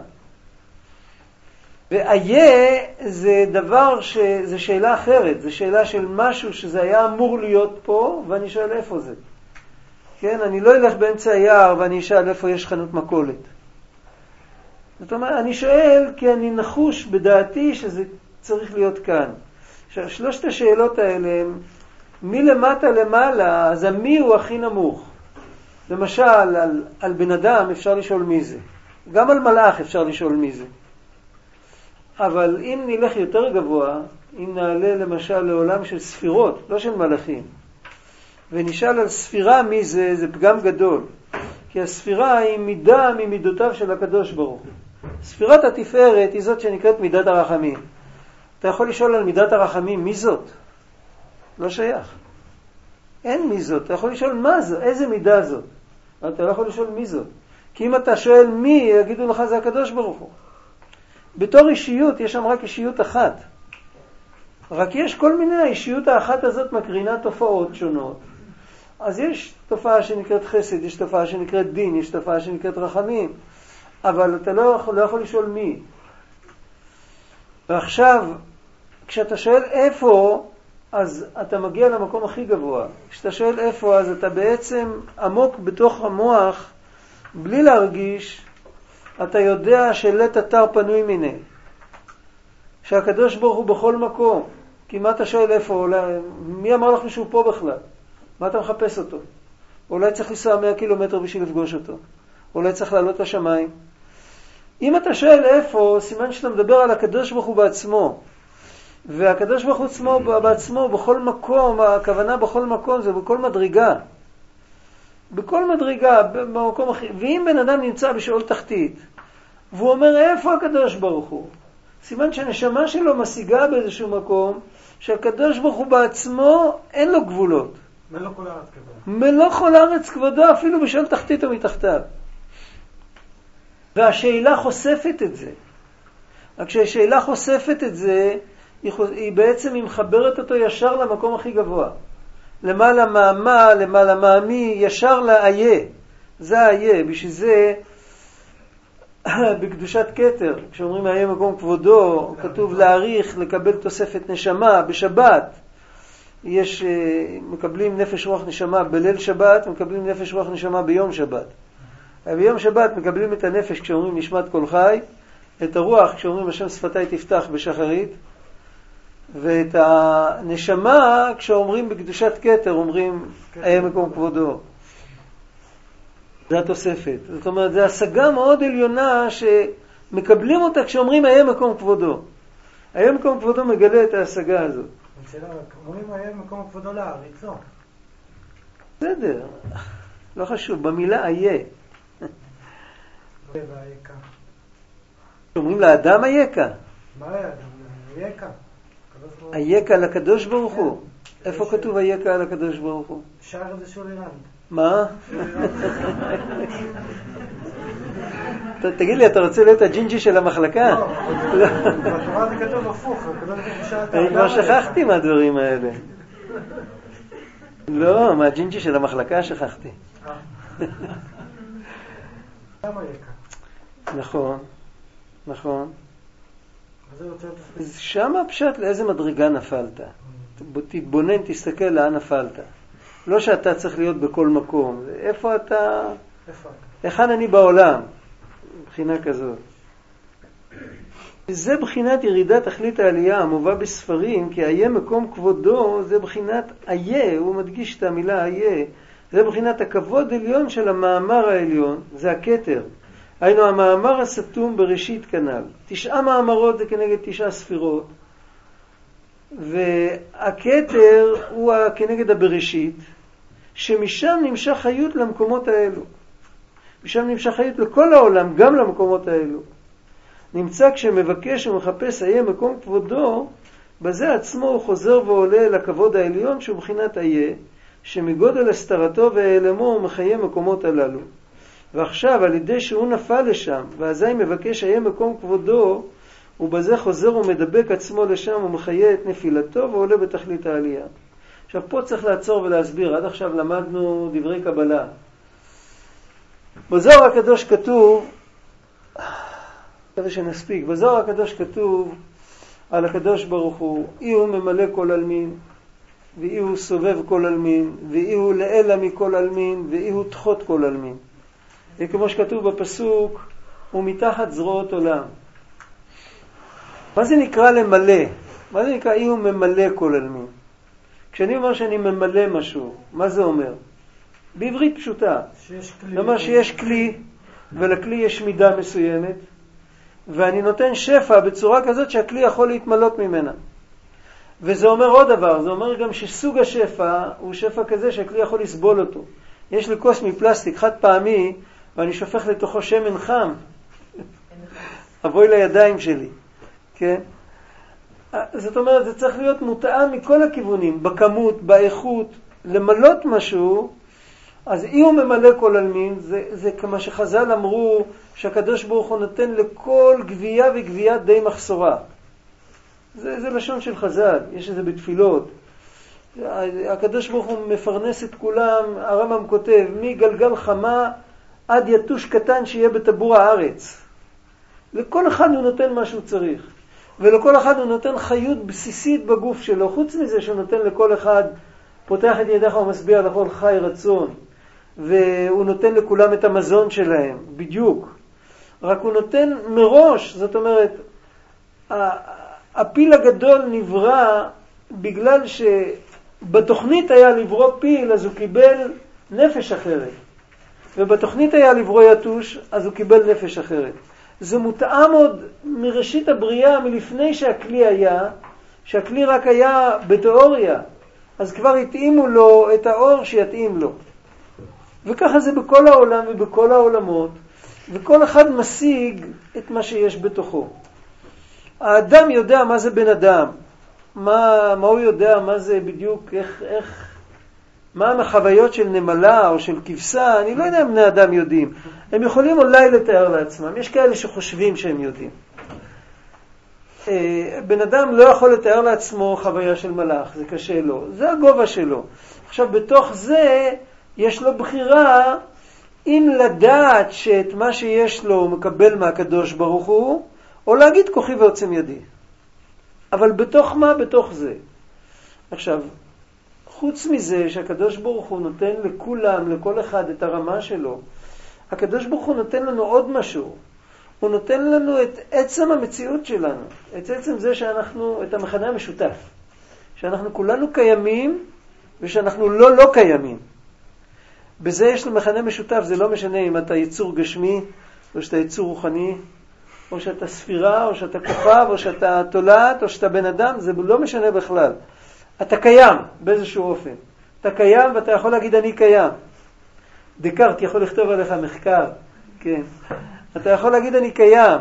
A: ואיה זה דבר ש... זה שאלה אחרת. זה שאלה של משהו שזה היה אמור להיות פה, ואני שואל איפה זה. כן, אני לא אלך באמצע היער ואני אשאל איפה יש חנות מכולת. זאת אומרת, אני שואל כי אני נחוש בדעתי שזה צריך להיות כאן. עכשיו, שלושת השאלות האלה הם מלמטה למעלה, אז המי הוא הכי נמוך. למשל, על, על בן אדם אפשר לשאול מי זה. גם על מלאך אפשר לשאול מי זה. אבל אם נלך יותר גבוה, אם נעלה למשל לעולם של ספירות, לא של מלאכים, ונשאל על ספירה מי זה, זה פגם גדול. כי הספירה היא מידה ממידותיו של הקדוש ברוך הוא. ספירת התפארת היא זאת שנקראת מידת הרחמים. אתה יכול לשאול על מידת הרחמים מי זאת? לא שייך. אין מי זאת. אתה יכול לשאול מה זו, איזה מידה זאת. אתה לא יכול לשאול מי זאת. כי אם אתה שואל מי, יגידו לך זה הקדוש ברוך הוא. בתור אישיות יש שם רק אישיות אחת. רק יש כל מיני, האישיות האחת הזאת מקרינה תופעות שונות. אז יש תופעה שנקראת חסד, יש תופעה שנקראת דין, יש תופעה שנקראת רחמים. אבל אתה לא יכול, לא יכול לשאול מי. ועכשיו, כשאתה שואל איפה, אז אתה מגיע למקום הכי גבוה. כשאתה שואל איפה, אז אתה בעצם עמוק בתוך המוח, בלי להרגיש, אתה יודע שלית אתר פנוי מיני. שהקדוש ברוך הוא בכל מקום. כי מה אתה שואל איפה? אולי, מי אמר לך שהוא פה בכלל? מה אתה מחפש אותו? אולי צריך לנסוע מאה קילומטר בשביל לפגוש אותו. אולי צריך לעלות לשמיים. אם אתה שואל איפה, סימן שאתה מדבר על הקדוש ברוך הוא בעצמו. והקדוש ברוך הוא עצמו, בעצמו, בכל מקום, הכוונה בכל מקום, זה בכל מדרגה. בכל מדרגה, במקום אחר. ואם בן אדם נמצא בשאול תחתית, והוא אומר איפה הקדוש ברוך הוא? סימן שהנשמה שלו משיגה באיזשהו מקום, שהקדוש ברוך הוא בעצמו אין לו גבולות.
B: מלוא כל הארץ כבודו.
A: מלוא כל הארץ כבודו, אפילו בשאול תחתית או מתחתיו. והשאלה חושפת את זה. רק כשהשאלה חושפת את זה, היא, היא בעצם היא מחברת אותו ישר למקום הכי גבוה. למעלה מהמה, למעלה מהמי, ישר לאיה. זה האיה. בשביל זה, בקדושת כתר, כשאומרים האיה מקום כבודו, כתוב להעריך, לקבל תוספת נשמה בשבת. יש, מקבלים נפש רוח נשמה בליל שבת, מקבלים נפש רוח נשמה ביום שבת. ביום שבת מקבלים את הנפש כשאומרים נשמת כל חי, את הרוח כשאומרים השם שפתיי תפתח בשחרית, ואת הנשמה כשאומרים בקדושת כתר, אומרים איה מקום כבודו. זה התוספת. זאת אומרת, זה השגה מאוד עליונה שמקבלים אותה כשאומרים איה מקום כבודו. איה מקום כבודו מגלה את ההשגה הזאת.
B: אומרים איה מקום כבודו להעריצו.
A: בסדר, לא חשוב, במילה איה. אומרים לאדם אייכה.
B: מה היה אדם? אייכה.
A: אייכה לקדוש ברוך הוא. איפה כתוב אייכה על הקדוש ברוך הוא?
B: שער זה שולרנד.
A: מה? תגיד לי, אתה רוצה להיות הג'ינג'י של המחלקה?
B: לא, בתורה זה כתוב הפוך.
A: אני כבר שכחתי מהדברים האלה. לא, מהג'ינג'י של המחלקה שכחתי. נכון, נכון. שם הפשט לאיזה מדרגה נפלת. תתבונן, תסתכל לאן נפלת. לא שאתה צריך להיות בכל מקום. איפה אתה? היכן אני בעולם? מבחינה כזאת. זה בחינת ירידת תכלית העלייה המובא בספרים, כי היה מקום כבודו, זה בחינת היה, הוא מדגיש את המילה היה, זה בחינת הכבוד עליון של המאמר העליון, זה הכתר. היינו המאמר הסתום בראשית כנל. תשעה מאמרות זה כנגד תשעה ספירות, והכתר הוא כנגד הבראשית, שמשם נמשך חיות למקומות האלו. משם נמשך חיות לכל העולם, גם למקומות האלו. נמצא כשמבקש ומחפש היה מקום כבודו, בזה עצמו הוא חוזר ועולה אל הכבוד העליון שהוא בחינת היה, שמגודל הסתרתו והעלמו הוא מחיה מקומות הללו. ועכשיו על ידי שהוא נפל לשם, ואזי מבקש היה מקום כבודו, ובזה חוזר ומדבק עצמו לשם ומחיה את נפילתו ועולה בתכלית העלייה. עכשיו פה צריך לעצור ולהסביר, עד עכשיו למדנו דברי קבלה. בזוהר הקדוש כתוב, כדי שנספיק, בזוהר הקדוש כתוב על הקדוש ברוך הוא, אי הוא ממלא כל אלמין, ואי הוא סובב כל אלמין, ואי הוא לאלה מכל אלמין, ואי הוא תחות כל אלמין. וכמו שכתוב בפסוק, הוא מתחת זרועות עולם. מה זה נקרא למלא? מה זה נקרא אי הוא ממלא כל אלמין? כשאני אומר שאני ממלא משהו, מה זה אומר? בעברית פשוטה. זאת אומרת שיש כלי, ולכלי יש מידה מסוימת, ואני נותן שפע בצורה כזאת שהכלי יכול להתמלות ממנה. וזה אומר עוד דבר, זה אומר גם שסוג השפע הוא שפע כזה שהכלי יכול לסבול אותו. יש לי כוס מפלסטיק חד פעמי, ואני שופך לתוכו שמן חם, אבוי לידיים שלי. כן? זאת אומרת, זה צריך להיות מותאם מכל הכיוונים, בכמות, באיכות, למלות משהו. אז אם הוא ממלא כל אלמין, זה, זה כמו שחז"ל אמרו, שהקדוש ברוך הוא נותן לכל גבייה וגבייה די מחסורה. זה, זה לשון של חז"ל, יש את זה בתפילות. הקדוש ברוך הוא מפרנס את כולם, הרמב"ם כותב, מגלגל חמה עד יתוש קטן שיהיה בטבור הארץ. לכל אחד הוא נותן מה שהוא צריך. ולכל אחד הוא נותן חיות בסיסית בגוף שלו. חוץ מזה שהוא נותן לכל אחד, פותח את ידיך ומשביע לכל חי רצון. והוא נותן לכולם את המזון שלהם, בדיוק. רק הוא נותן מראש, זאת אומרת, הפיל הגדול נברא בגלל שבתוכנית היה לברוא פיל, אז הוא קיבל נפש אחרת. ובתוכנית היה לברוא יתוש, אז הוא קיבל נפש אחרת. זה מותאם עוד מראשית הבריאה, מלפני שהכלי היה, שהכלי רק היה בתיאוריה. אז כבר התאימו לו את האור שיתאים לו. וככה זה בכל העולם ובכל העולמות, וכל אחד משיג את מה שיש בתוכו. האדם יודע מה זה בן אדם, מה, מה הוא יודע, מה זה בדיוק, איך, איך, מה החוויות של נמלה או של כבשה, אני לא יודע אם בני אדם יודעים. הם יכולים אולי לתאר לעצמם, יש כאלה שחושבים שהם יודעים. בן אדם לא יכול לתאר לעצמו חוויה של מלאך, זה קשה לו, זה הגובה שלו. עכשיו בתוך זה יש לו בחירה אם לדעת שאת מה שיש לו הוא מקבל מהקדוש ברוך הוא, או להגיד כוחי ועוצם ידי. אבל בתוך מה? בתוך זה. עכשיו, חוץ מזה שהקדוש ברוך הוא נותן לכולם, לכל אחד את הרמה שלו, הקדוש ברוך הוא נותן לנו עוד משהו. הוא נותן לנו את עצם המציאות שלנו, את עצם זה שאנחנו, את המכנה המשותף. שאנחנו כולנו קיימים ושאנחנו לא לא קיימים. בזה יש לו מכנה משותף, זה לא משנה אם אתה יצור גשמי, או שאתה יצור רוחני, או שאתה ספירה, או שאתה כוכב, או שאתה תולעת, או שאתה בן אדם, זה לא משנה בכלל. אתה קיים באיזשהו אופן. אתה קיים ואתה יכול להגיד אני קיים. דקארט יכול לכתוב עליך מחקר, כן. אתה יכול להגיד אני קיים.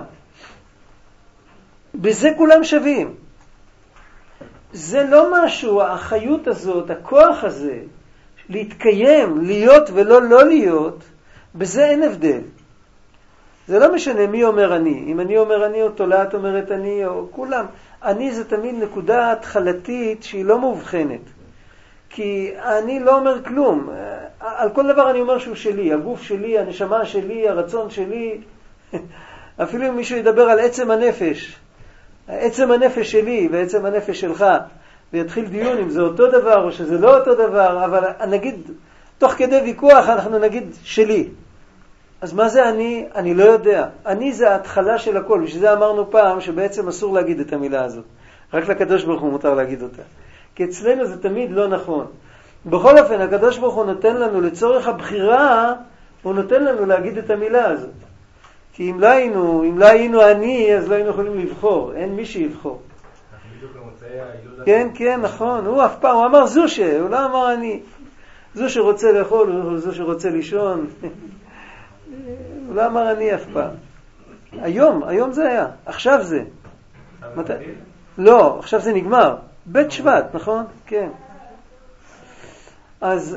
A: בזה כולם שווים. זה לא משהו, החיות הזאת, הכוח הזה, להתקיים, להיות ולא לא להיות, בזה אין הבדל. זה לא משנה מי אומר אני. אם אני אומר אני או תולעת אומרת אני או כולם. אני זה תמיד נקודה התחלתית שהיא לא מובחנת. כי אני לא אומר כלום. על כל דבר אני אומר שהוא שלי, הגוף שלי, הנשמה שלי, הרצון שלי. אפילו אם מישהו ידבר על עצם הנפש, עצם הנפש שלי ועצם הנפש שלך, ויתחיל דיון אם זה אותו דבר או שזה לא אותו דבר, אבל נגיד, תוך כדי ויכוח אנחנו נגיד שלי. אז מה זה אני? אני לא יודע. אני זה ההתחלה של הכל, ושזה אמרנו פעם שבעצם אסור להגיד את המילה הזאת. רק לקדוש ברוך הוא מותר להגיד אותה. כי אצלנו זה תמיד לא נכון. בכל אופן, הקדוש ברוך הוא נותן לנו, לצורך הבחירה, הוא נותן לנו להגיד את המילה הזאת. כי אם לא היינו, אם לא היינו אני, אז לא היינו יכולים לבחור. אין מי שיבחור. כן, כן, נכון. הוא אף פעם, הוא אמר זושה, הוא לא אמר אני. זו שרוצה לאכול, הוא זו שרוצה לישון. הוא לא אמר אני אף פעם. היום, היום זה היה. עכשיו זה. מת... לא, עכשיו זה נגמר. בית שבט, נכון? כן. אז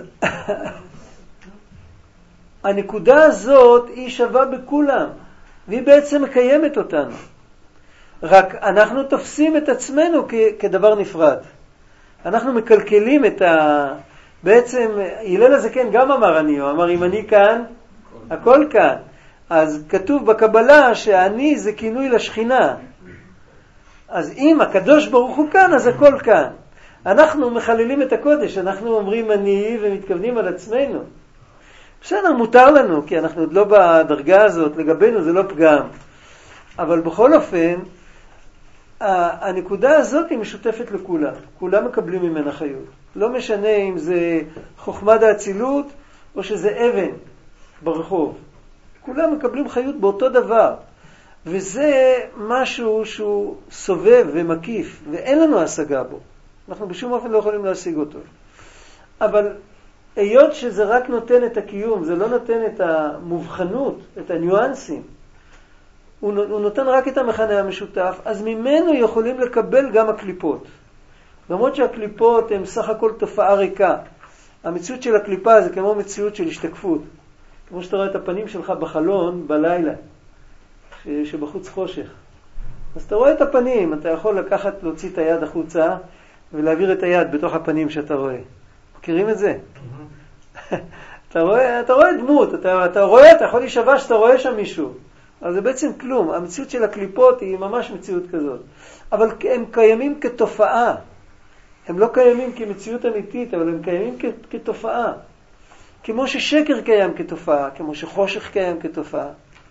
A: הנקודה הזאת היא שווה בכולם, והיא בעצם מקיימת אותנו. רק אנחנו תופסים את עצמנו כ- כדבר נפרד. אנחנו מקלקלים את ה... בעצם, הלל הזקן גם אמר אני, הוא אמר אם אני כאן, הכל כאן. אז כתוב בקבלה שאני זה כינוי לשכינה. אז אם הקדוש ברוך הוא כאן, אז הכל כאן. אנחנו מחללים את הקודש, אנחנו אומרים אני ומתכוונים על עצמנו. בסדר, מותר לנו, כי אנחנו עוד לא בדרגה הזאת, לגבינו זה לא פגם. אבל בכל אופן, הנקודה הזאת היא משותפת לכולם. כולם מקבלים ממנה חיות. לא משנה אם זה חוכמת האצילות או שזה אבן ברחוב. כולם מקבלים חיות באותו דבר. וזה משהו שהוא סובב ומקיף, ואין לנו השגה בו. אנחנו בשום אופן לא יכולים להשיג אותו. אבל היות שזה רק נותן את הקיום, זה לא נותן את המובחנות, את הניואנסים, הוא נותן רק את המכנה המשותף, אז ממנו יכולים לקבל גם הקליפות. למרות שהקליפות הן סך הכל תופעה ריקה. המציאות של הקליפה זה כמו מציאות של השתקפות. כמו שאתה רואה את הפנים שלך בחלון בלילה, שבחוץ חושך. אז אתה רואה את הפנים, אתה יכול לקחת, להוציא את היד החוצה, ולהעביר את היד בתוך הפנים שאתה רואה. מכירים את זה? אתה רואה, אתה רואה דמות, אתה, אתה רואה, אתה יכול להישבע שאתה רואה שם מישהו. אבל זה בעצם כלום. המציאות של הקליפות היא ממש מציאות כזאת. אבל הם קיימים כתופעה. הם לא קיימים כמציאות אמיתית, אבל הם קיימים כ- כתופעה. כמו ששקר קיים כתופעה, כמו שחושך קיים כתופעה.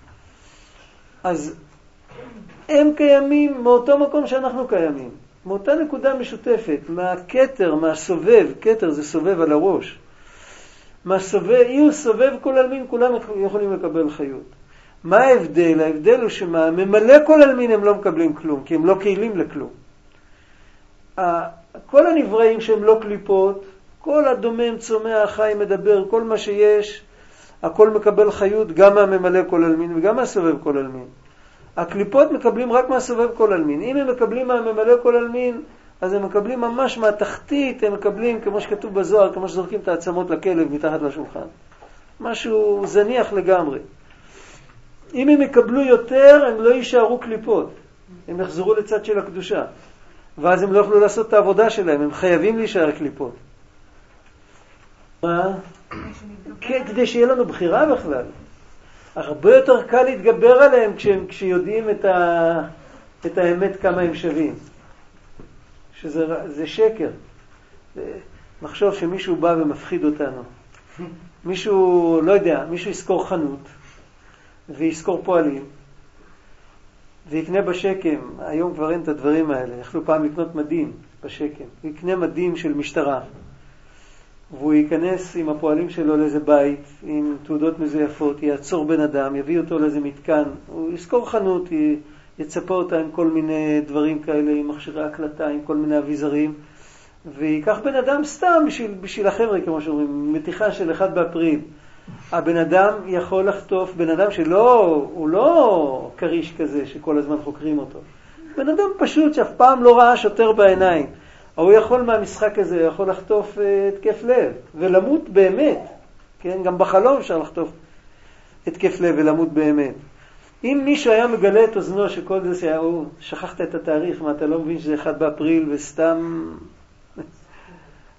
A: אז הם קיימים מאותו מקום שאנחנו קיימים. מאותה נקודה משותפת, מהכתר, מהסובב, כתר זה סובב על הראש. מהסובב, אי הוא סובב כל אלמין, כולם יכולים לקבל חיות. מה ההבדל? ההבדל הוא שממלא כל אלמין הם לא מקבלים כלום, כי הם לא קהילים לכלום. כל הנבראים שהם לא קליפות, כל הדומם, צומח, חי, מדבר, כל מה שיש, הכל מקבל חיות גם מהממלא כל אלמין וגם מהסובב כל אלמין. הקליפות מקבלים רק מהסובב כל אלמין. אם הם מקבלים מהממלא כל אלמין, אז הם מקבלים ממש מהתחתית, הם מקבלים, כמו שכתוב בזוהר, כמו שזורקים את העצמות לכלב מתחת לשולחן. משהו זניח לגמרי. אם הם יקבלו יותר, הם לא יישארו קליפות. הם יחזרו לצד של הקדושה. ואז הם לא יוכלו לעשות את העבודה שלהם, הם חייבים להישאר קליפות. מה? כדי שיהיה לנו בחירה בכלל. הרבה יותר קל להתגבר עליהם כשהם, כשיודעים את, ה, את האמת כמה הם שווים. שזה זה שקר. מחשוב שמישהו בא ומפחיד אותנו. מישהו, לא יודע, מישהו יזכור חנות ויזכור פועלים ויקנה בשקם. היום כבר אין את הדברים האלה. יכלו פעם לקנות מדים בשקם. הוא יקנה מדים של משטרה. והוא ייכנס עם הפועלים שלו לאיזה בית, עם תעודות מזויפות, יעצור בן אדם, יביא אותו לאיזה מתקן, הוא יזכור חנות, יצפה אותה עם כל מיני דברים כאלה, עם מכשירי הקלטה, עם כל מיני אביזרים, ויקח בן אדם סתם בשביל, בשביל החבר'ה, כמו שאומרים, מתיחה של אחד באפריל. הבן אדם יכול לחטוף, בן אדם שלא, הוא לא קריש כזה שכל הזמן חוקרים אותו. בן אדם פשוט שאף פעם לא ראה שוטר בעיניים. הוא יכול מהמשחק הזה, יכול לחטוף התקף לב ולמות באמת. כן? גם בחלום אפשר לחטוף התקף לב ולמות באמת. אם מישהו היה מגלה את אוזנו שכל זה שהוא, שכחת את התאריך, מה אתה לא מבין שזה אחד באפריל וסתם...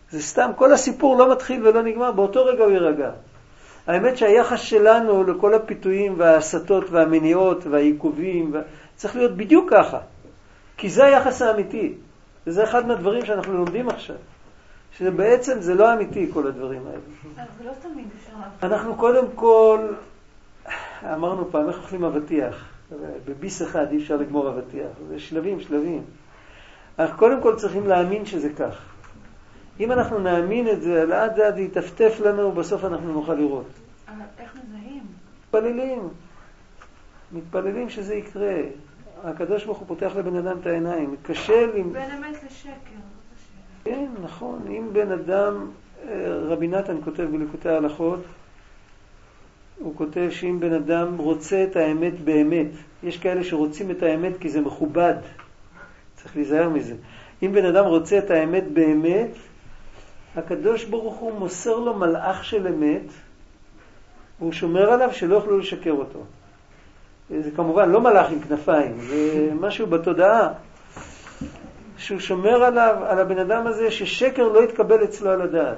A: זה סתם, כל הסיפור לא מתחיל ולא נגמר, באותו רגע הוא יירגע. האמת שהיחס שלנו לכל הפיתויים וההסתות והמניעות והעיכובים, צריך להיות בדיוק ככה. כי זה היחס האמיתי. וזה אחד מהדברים שאנחנו לומדים עכשיו. שבעצם זה לא אמיתי כל הדברים האלה.
C: זה לא תמיד אפשר.
A: אנחנו קודם כל, אמרנו פעם, איך אוכלים אבטיח? בביס אחד אי אפשר לגמור אבטיח. זה שלבים, שלבים. אנחנו קודם כל צריכים להאמין שזה כך. אם אנחנו נאמין את זה, לאט לאט זה יטפטף לנו, ובסוף אנחנו נוכל לראות.
C: אבל איך מזהים?
A: מתפללים. מתפללים שזה יקרה. הקדוש ברוך הוא פותח לבן אדם את העיניים. מתקשר עם...
C: בין אמת לשקר.
A: כן, נכון. אם בן אדם, רבי נתן כותב בליקוטי ההלכות, הוא כותב שאם בן אדם רוצה את האמת באמת, יש כאלה שרוצים את האמת כי זה מכובד. צריך להיזהר מזה. אם בן אדם רוצה את האמת באמת, הקדוש ברוך הוא מוסר לו מלאך של אמת, והוא שומר עליו שלא יוכלו לשקר אותו. זה כמובן לא מלאך עם כנפיים, זה משהו בתודעה, שהוא שומר עליו, על הבן אדם הזה, ששקר לא יתקבל אצלו על הדעת.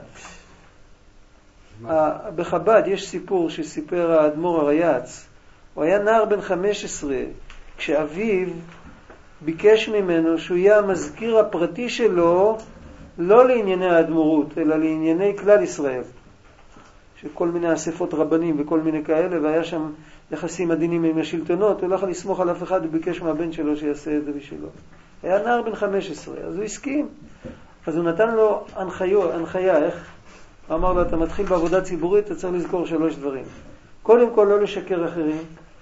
A: בחב"ד יש סיפור שסיפר האדמו"ר הריי"צ. הוא היה נער בן חמש עשרה, כשאביו ביקש ממנו שהוא יהיה המזכיר הפרטי שלו, לא לענייני האדמו"רות, אלא לענייני כלל ישראל. שכל מיני אספות רבנים וכל מיני כאלה, והיה שם יחסים עדינים עם השלטונות, הוא לא יכול לסמוך על אף אחד, הוא ביקש מהבן שלו שיעשה את זה בשבילו. היה נער בן חמש עשרה, אז הוא הסכים. אז הוא נתן לו הנחיה, הנחיה, איך? הוא אמר לו, אתה מתחיל בעבודה ציבורית, אתה צריך לזכור שלוש דברים. קודם כל, לא לשקר אחרים.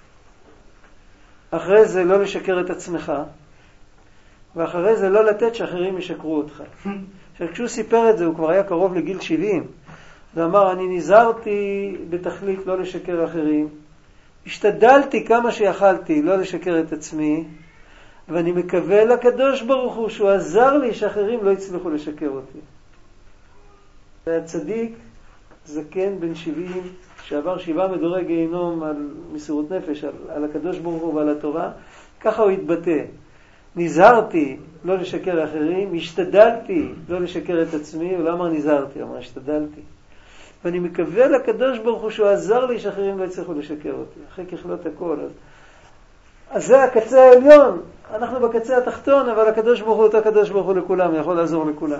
A: אחרי זה, לא לשקר את עצמך. ואחרי זה, לא לתת שאחרים ישקרו אותך. עכשיו, כשהוא סיפר את זה, הוא כבר היה קרוב לגיל שבעים. הוא אמר, אני נזהרתי בתכלית לא לשקר אחרים. השתדלתי כמה שיכלתי לא לשקר את עצמי. ואני מקווה לקדוש ברוך הוא שהוא עזר לי שאחרים לא יצליחו לשקר אותי. והצדיק, זקן בן שבעים, שעבר שבעה מדורי גיהינום על מסירות נפש, על, על הקדוש ברוך הוא ועל התורה, ככה הוא התבטא. נזהרתי לא לשקר אחרים, השתדלתי לא לשקר את עצמי, הוא לא אמר נזהרתי, הוא אמר השתדלתי. ואני מקווה לקדוש ברוך הוא שהוא עזר לי שאחרים לא יצליחו לשקר אותי. אחרי ככלות הכל. אז, אז זה הקצה העליון. אנחנו בקצה התחתון, אבל הקדוש ברוך הוא אותו הקדוש ברוך הוא לכולם, יכול לעזור לכולם.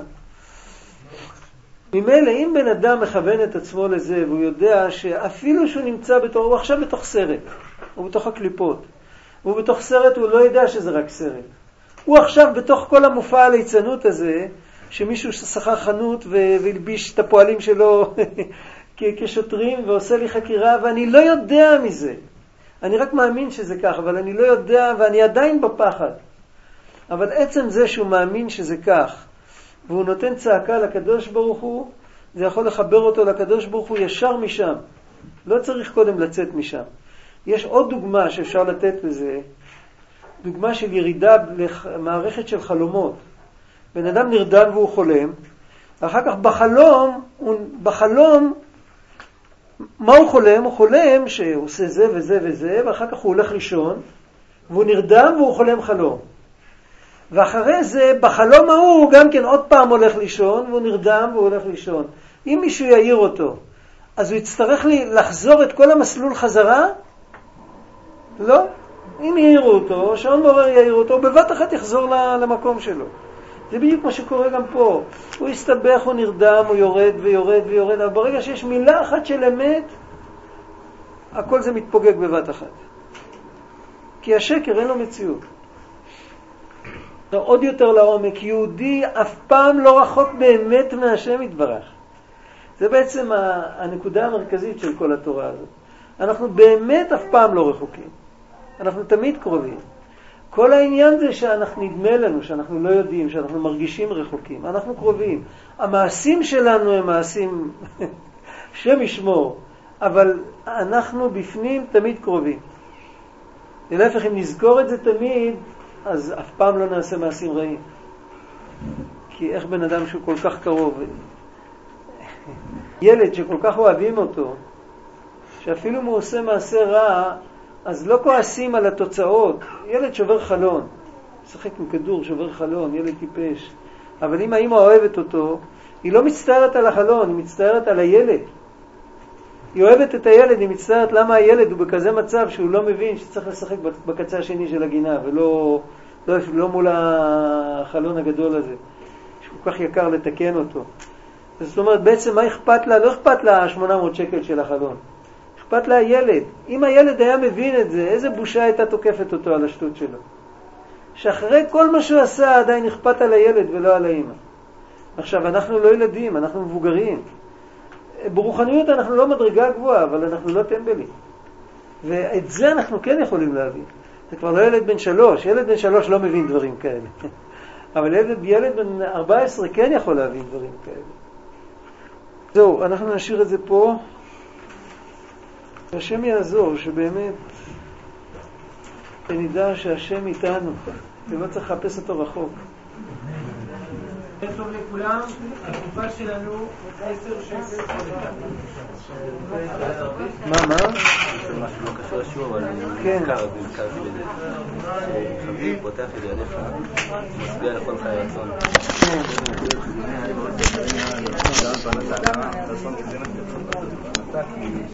A: ממילא, אם בן אדם מכוון את עצמו לזה, והוא יודע שאפילו שהוא נמצא בתוך, הוא עכשיו בתוך סרט, הוא בתוך הקליפות, הוא בתוך סרט, הוא לא יודע שזה רק סרט. הוא עכשיו בתוך כל המופע הליצנות הזה, שמישהו ששכר חנות והלביש את הפועלים שלו כשוטרים ועושה לי חקירה, ואני לא יודע מזה. אני רק מאמין שזה כך, אבל אני לא יודע, ואני עדיין בפחד. אבל עצם זה שהוא מאמין שזה כך, והוא נותן צעקה לקדוש ברוך הוא, זה יכול לחבר אותו לקדוש ברוך הוא ישר משם. לא צריך קודם לצאת משם. יש עוד דוגמה שאפשר לתת לזה, דוגמה של ירידה למערכת של חלומות. בן אדם נרדם והוא חולם, אחר כך בחלום, בחלום, מה הוא חולם? הוא חולם שהוא עושה זה וזה וזה, ואחר כך הוא הולך לישון, והוא נרדם והוא חולם חלום. ואחרי זה, בחלום ההוא, הוא גם כן עוד פעם הולך לישון, והוא נרדם והוא הולך לישון. אם מישהו יעיר אותו, אז הוא יצטרך לי לחזור את כל המסלול חזרה? לא. אם יעירו אותו, שעון מעורר יעיר אותו, בבת אחת יחזור למקום שלו. זה בדיוק מה שקורה גם פה. הוא יסתבך, הוא נרדם, הוא יורד ויורד ויורד, אבל ברגע שיש מילה אחת של אמת, הכל זה מתפוגג בבת אחת. כי השקר אין לו מציאות. עוד יותר לעומק, יהודי אף פעם לא רחוק באמת מהשם יתברך. זה בעצם הנקודה המרכזית של כל התורה הזאת. אנחנו באמת אף פעם לא רחוקים. אנחנו תמיד קרובים. כל העניין זה שאנחנו נדמה לנו, שאנחנו לא יודעים, שאנחנו מרגישים רחוקים. אנחנו קרובים. המעשים שלנו הם מעשים שם ישמור, אבל אנחנו בפנים תמיד קרובים. ולהפך, אם נזכור את זה תמיד, אז אף פעם לא נעשה מעשים רעים. כי איך בן אדם שהוא כל כך קרוב, ילד שכל כך אוהבים אותו, שאפילו אם הוא עושה מעשה רע, אז לא כועסים על התוצאות. ילד שובר חלון, שחק עם כדור, שובר חלון, ילד טיפש. אבל אם האמא אוהבת אותו, היא לא מצטערת על החלון, היא מצטערת על הילד. היא אוהבת את הילד, היא מצטערת למה הילד הוא בכזה מצב שהוא לא מבין שצריך לשחק בקצה השני של הגינה, ולא לא, לא מול החלון הגדול הזה, שכל כך יקר לתקן אותו. זאת אומרת, בעצם מה אכפת לה? לא אכפת לה שמונה מאות שקל של החלון. אכפת לה הילד. אם הילד היה מבין את זה, איזה בושה הייתה תוקפת אותו על השטות שלו. שאחרי כל מה שהוא עשה, עדיין אכפת על הילד ולא על האמא. עכשיו, אנחנו לא ילדים, אנחנו מבוגרים. ברוחניות אנחנו לא מדרגה גבוהה, אבל אנחנו לא טמבלים. ואת זה אנחנו כן יכולים להבין. זה כבר לא ילד בן שלוש. ילד בן שלוש לא מבין דברים כאלה. אבל ילד, ילד בן ארבע עשרה כן יכול להבין דברים כאלה. זהו, אנחנו נשאיר את זה פה. השם יעזור, שבאמת נדע שהשם איתנו, ולא צריך לחפש אותו רחוק.
B: טוב לכולם, התקופה שלנו עשר שקל.
A: מה, מה?
F: זה משהו לא קשור לשיעור, אבל
A: כן.
F: נזכר, נזכרתי בזה. חביב פותח את ידיך, משביע לכל חיי רצון.
A: כן.